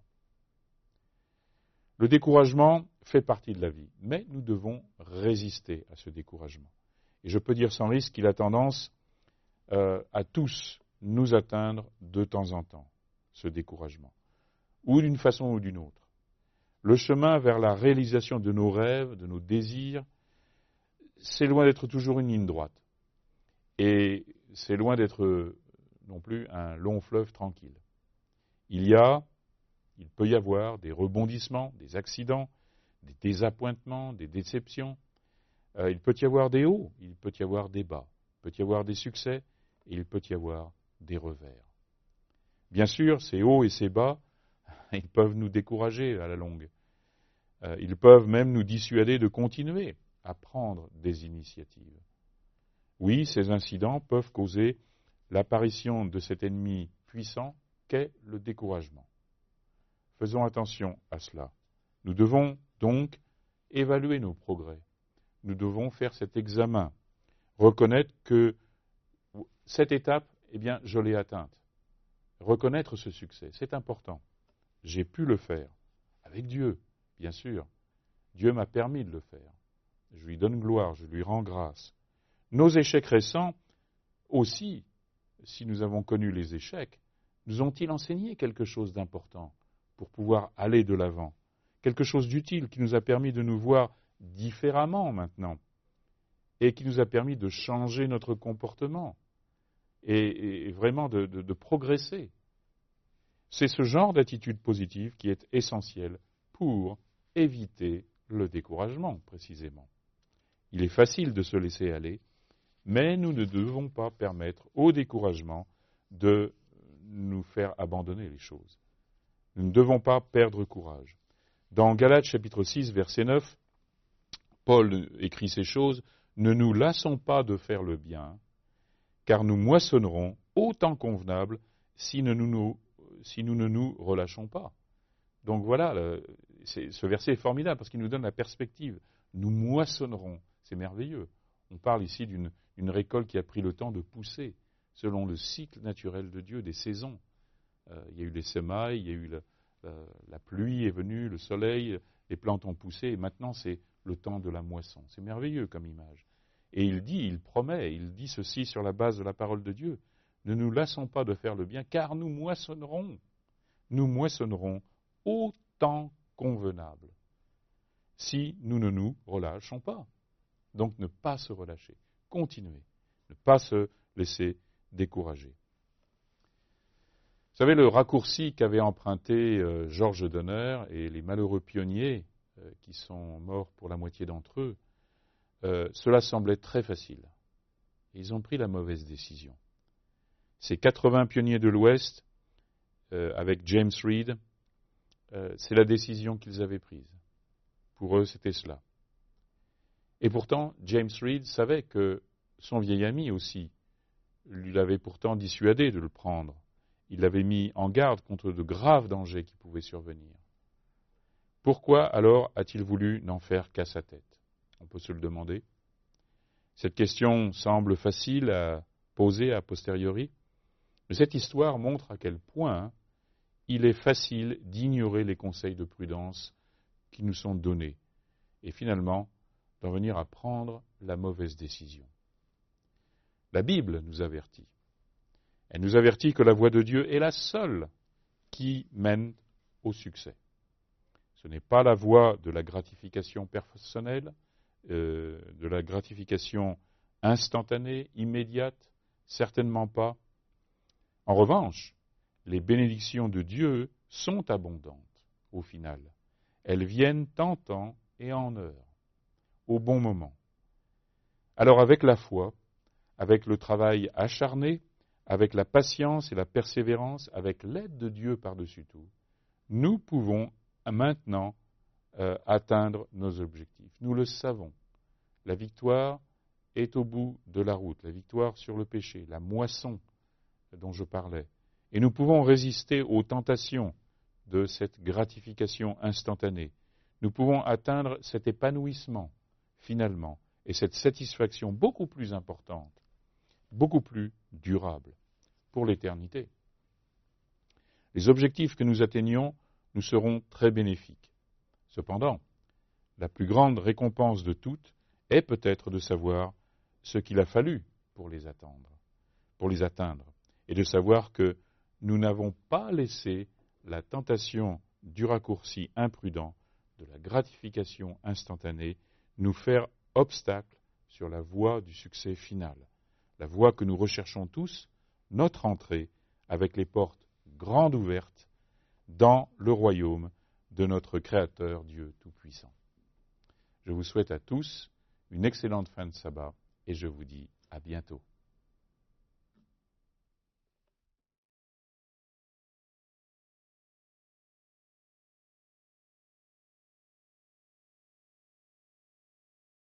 Le découragement fait partie de la vie, mais nous devons résister à ce découragement. Et je peux dire sans risque qu'il a tendance euh, à tous nous atteindre de temps en temps, ce découragement, ou d'une façon ou d'une autre. Le chemin vers la réalisation de nos rêves, de nos désirs, c'est loin d'être toujours une ligne droite. Et c'est loin d'être non plus un long fleuve tranquille. Il y a, il peut y avoir des rebondissements, des accidents, des désappointements, des déceptions. Euh, il peut y avoir des hauts, il peut y avoir des bas, il peut y avoir des succès et il peut y avoir des revers. Bien sûr, ces hauts et ces bas, ils peuvent nous décourager à la longue. Euh, ils peuvent même nous dissuader de continuer à prendre des initiatives. Oui, ces incidents peuvent causer l'apparition de cet ennemi puissant qu'est le découragement. Faisons attention à cela. Nous devons donc évaluer nos progrès. Nous devons faire cet examen, reconnaître que cette étape, eh bien, je l'ai atteinte. Reconnaître ce succès, c'est important. J'ai pu le faire, avec Dieu, bien sûr. Dieu m'a permis de le faire. Je lui donne gloire, je lui rends grâce. Nos échecs récents aussi, si nous avons connu les échecs, nous ont-ils enseigné quelque chose d'important pour pouvoir aller de l'avant? Quelque chose d'utile qui nous a permis de nous voir différemment maintenant et qui nous a permis de changer notre comportement et, et vraiment de, de, de progresser. C'est ce genre d'attitude positive qui est essentiel pour éviter le découragement, précisément. Il est facile de se laisser aller, mais nous ne devons pas permettre au découragement de nous faire abandonner les choses. Nous ne devons pas perdre courage. Dans Galates chapitre six, verset neuf, Paul écrit ces choses, « Ne nous lassons pas de faire le bien, car nous moissonnerons au temps convenable si, ne nous, nous, si nous ne nous relâchons pas. » Donc voilà, le, c'est, ce verset est formidable parce qu'il nous donne la perspective. Nous moissonnerons, c'est merveilleux. On parle ici d'une, d'une récolte qui a pris le temps de pousser, selon le cycle naturel de Dieu, des saisons. Euh, il y a eu les semailles, il y a eu la, la, la pluie est venue, le soleil, les plantes ont poussé, et maintenant c'est le temps de la moisson. C'est merveilleux comme image. Et il dit, il promet, il dit ceci sur la base de la parole de Dieu. Ne nous lassons pas de faire le bien, car nous moissonnerons. Nous moissonnerons au temps convenable, si nous ne nous relâchons pas. Donc ne pas se relâcher, continuer, ne pas se laisser décourager. Vous savez, le raccourci qu'avait emprunté euh, Georges Donner et les malheureux pionniers euh, qui sont morts pour la moitié d'entre eux, euh, cela semblait très facile. Et ils ont pris la mauvaise décision. Ces quatre-vingts pionniers de l'Ouest, euh, avec James Reed, euh, c'est la décision qu'ils avaient prise. Pour eux, c'était cela. Et pourtant, James Reed savait que son vieil ami aussi lui l'avait pourtant dissuadé de le prendre. Il l'avait mis en garde contre de graves dangers qui pouvaient survenir. Pourquoi alors a-t-il voulu n'en faire qu'à sa tête? On peut se le demander. Cette question semble facile à poser a posteriori, mais cette histoire montre à quel point il est facile d'ignorer les conseils de prudence qui nous sont donnés et finalement d'en venir à prendre la mauvaise décision. La Bible nous avertit. Elle nous avertit que la voie de Dieu est la seule qui mène au succès. Ce n'est pas la voie de la gratification personnelle, euh, de la gratification instantanée, immédiate, certainement pas. En revanche, les bénédictions de Dieu sont abondantes au final. Elles viennent en temps et en heure, au bon moment. Alors avec la foi, avec le travail acharné, avec la patience et la persévérance, avec l'aide de Dieu par-dessus tout, nous pouvons maintenant euh, atteindre nos objectifs. Nous le savons. La victoire est au bout de la route, la victoire sur le péché, la moisson dont je parlais. Et nous pouvons résister aux tentations de cette gratification instantanée. Nous pouvons atteindre cet épanouissement, finalement, et cette satisfaction beaucoup plus importante, beaucoup plus durable, pour l'éternité. Les objectifs que nous atteignons nous seront très bénéfiques. Cependant, la plus grande récompense de toutes est peut-être de savoir ce qu'il a fallu pour les attendre, pour les atteindre, et de savoir que nous n'avons pas laissé la tentation du raccourci imprudent, de la gratification instantanée, nous faire obstacle sur la voie du succès final, la voie que nous recherchons tous, notre entrée avec les portes grandes ouvertes dans le royaume de notre Créateur Dieu Tout-Puissant. Je vous souhaite à tous une excellente fin de sabbat et je vous dis à bientôt.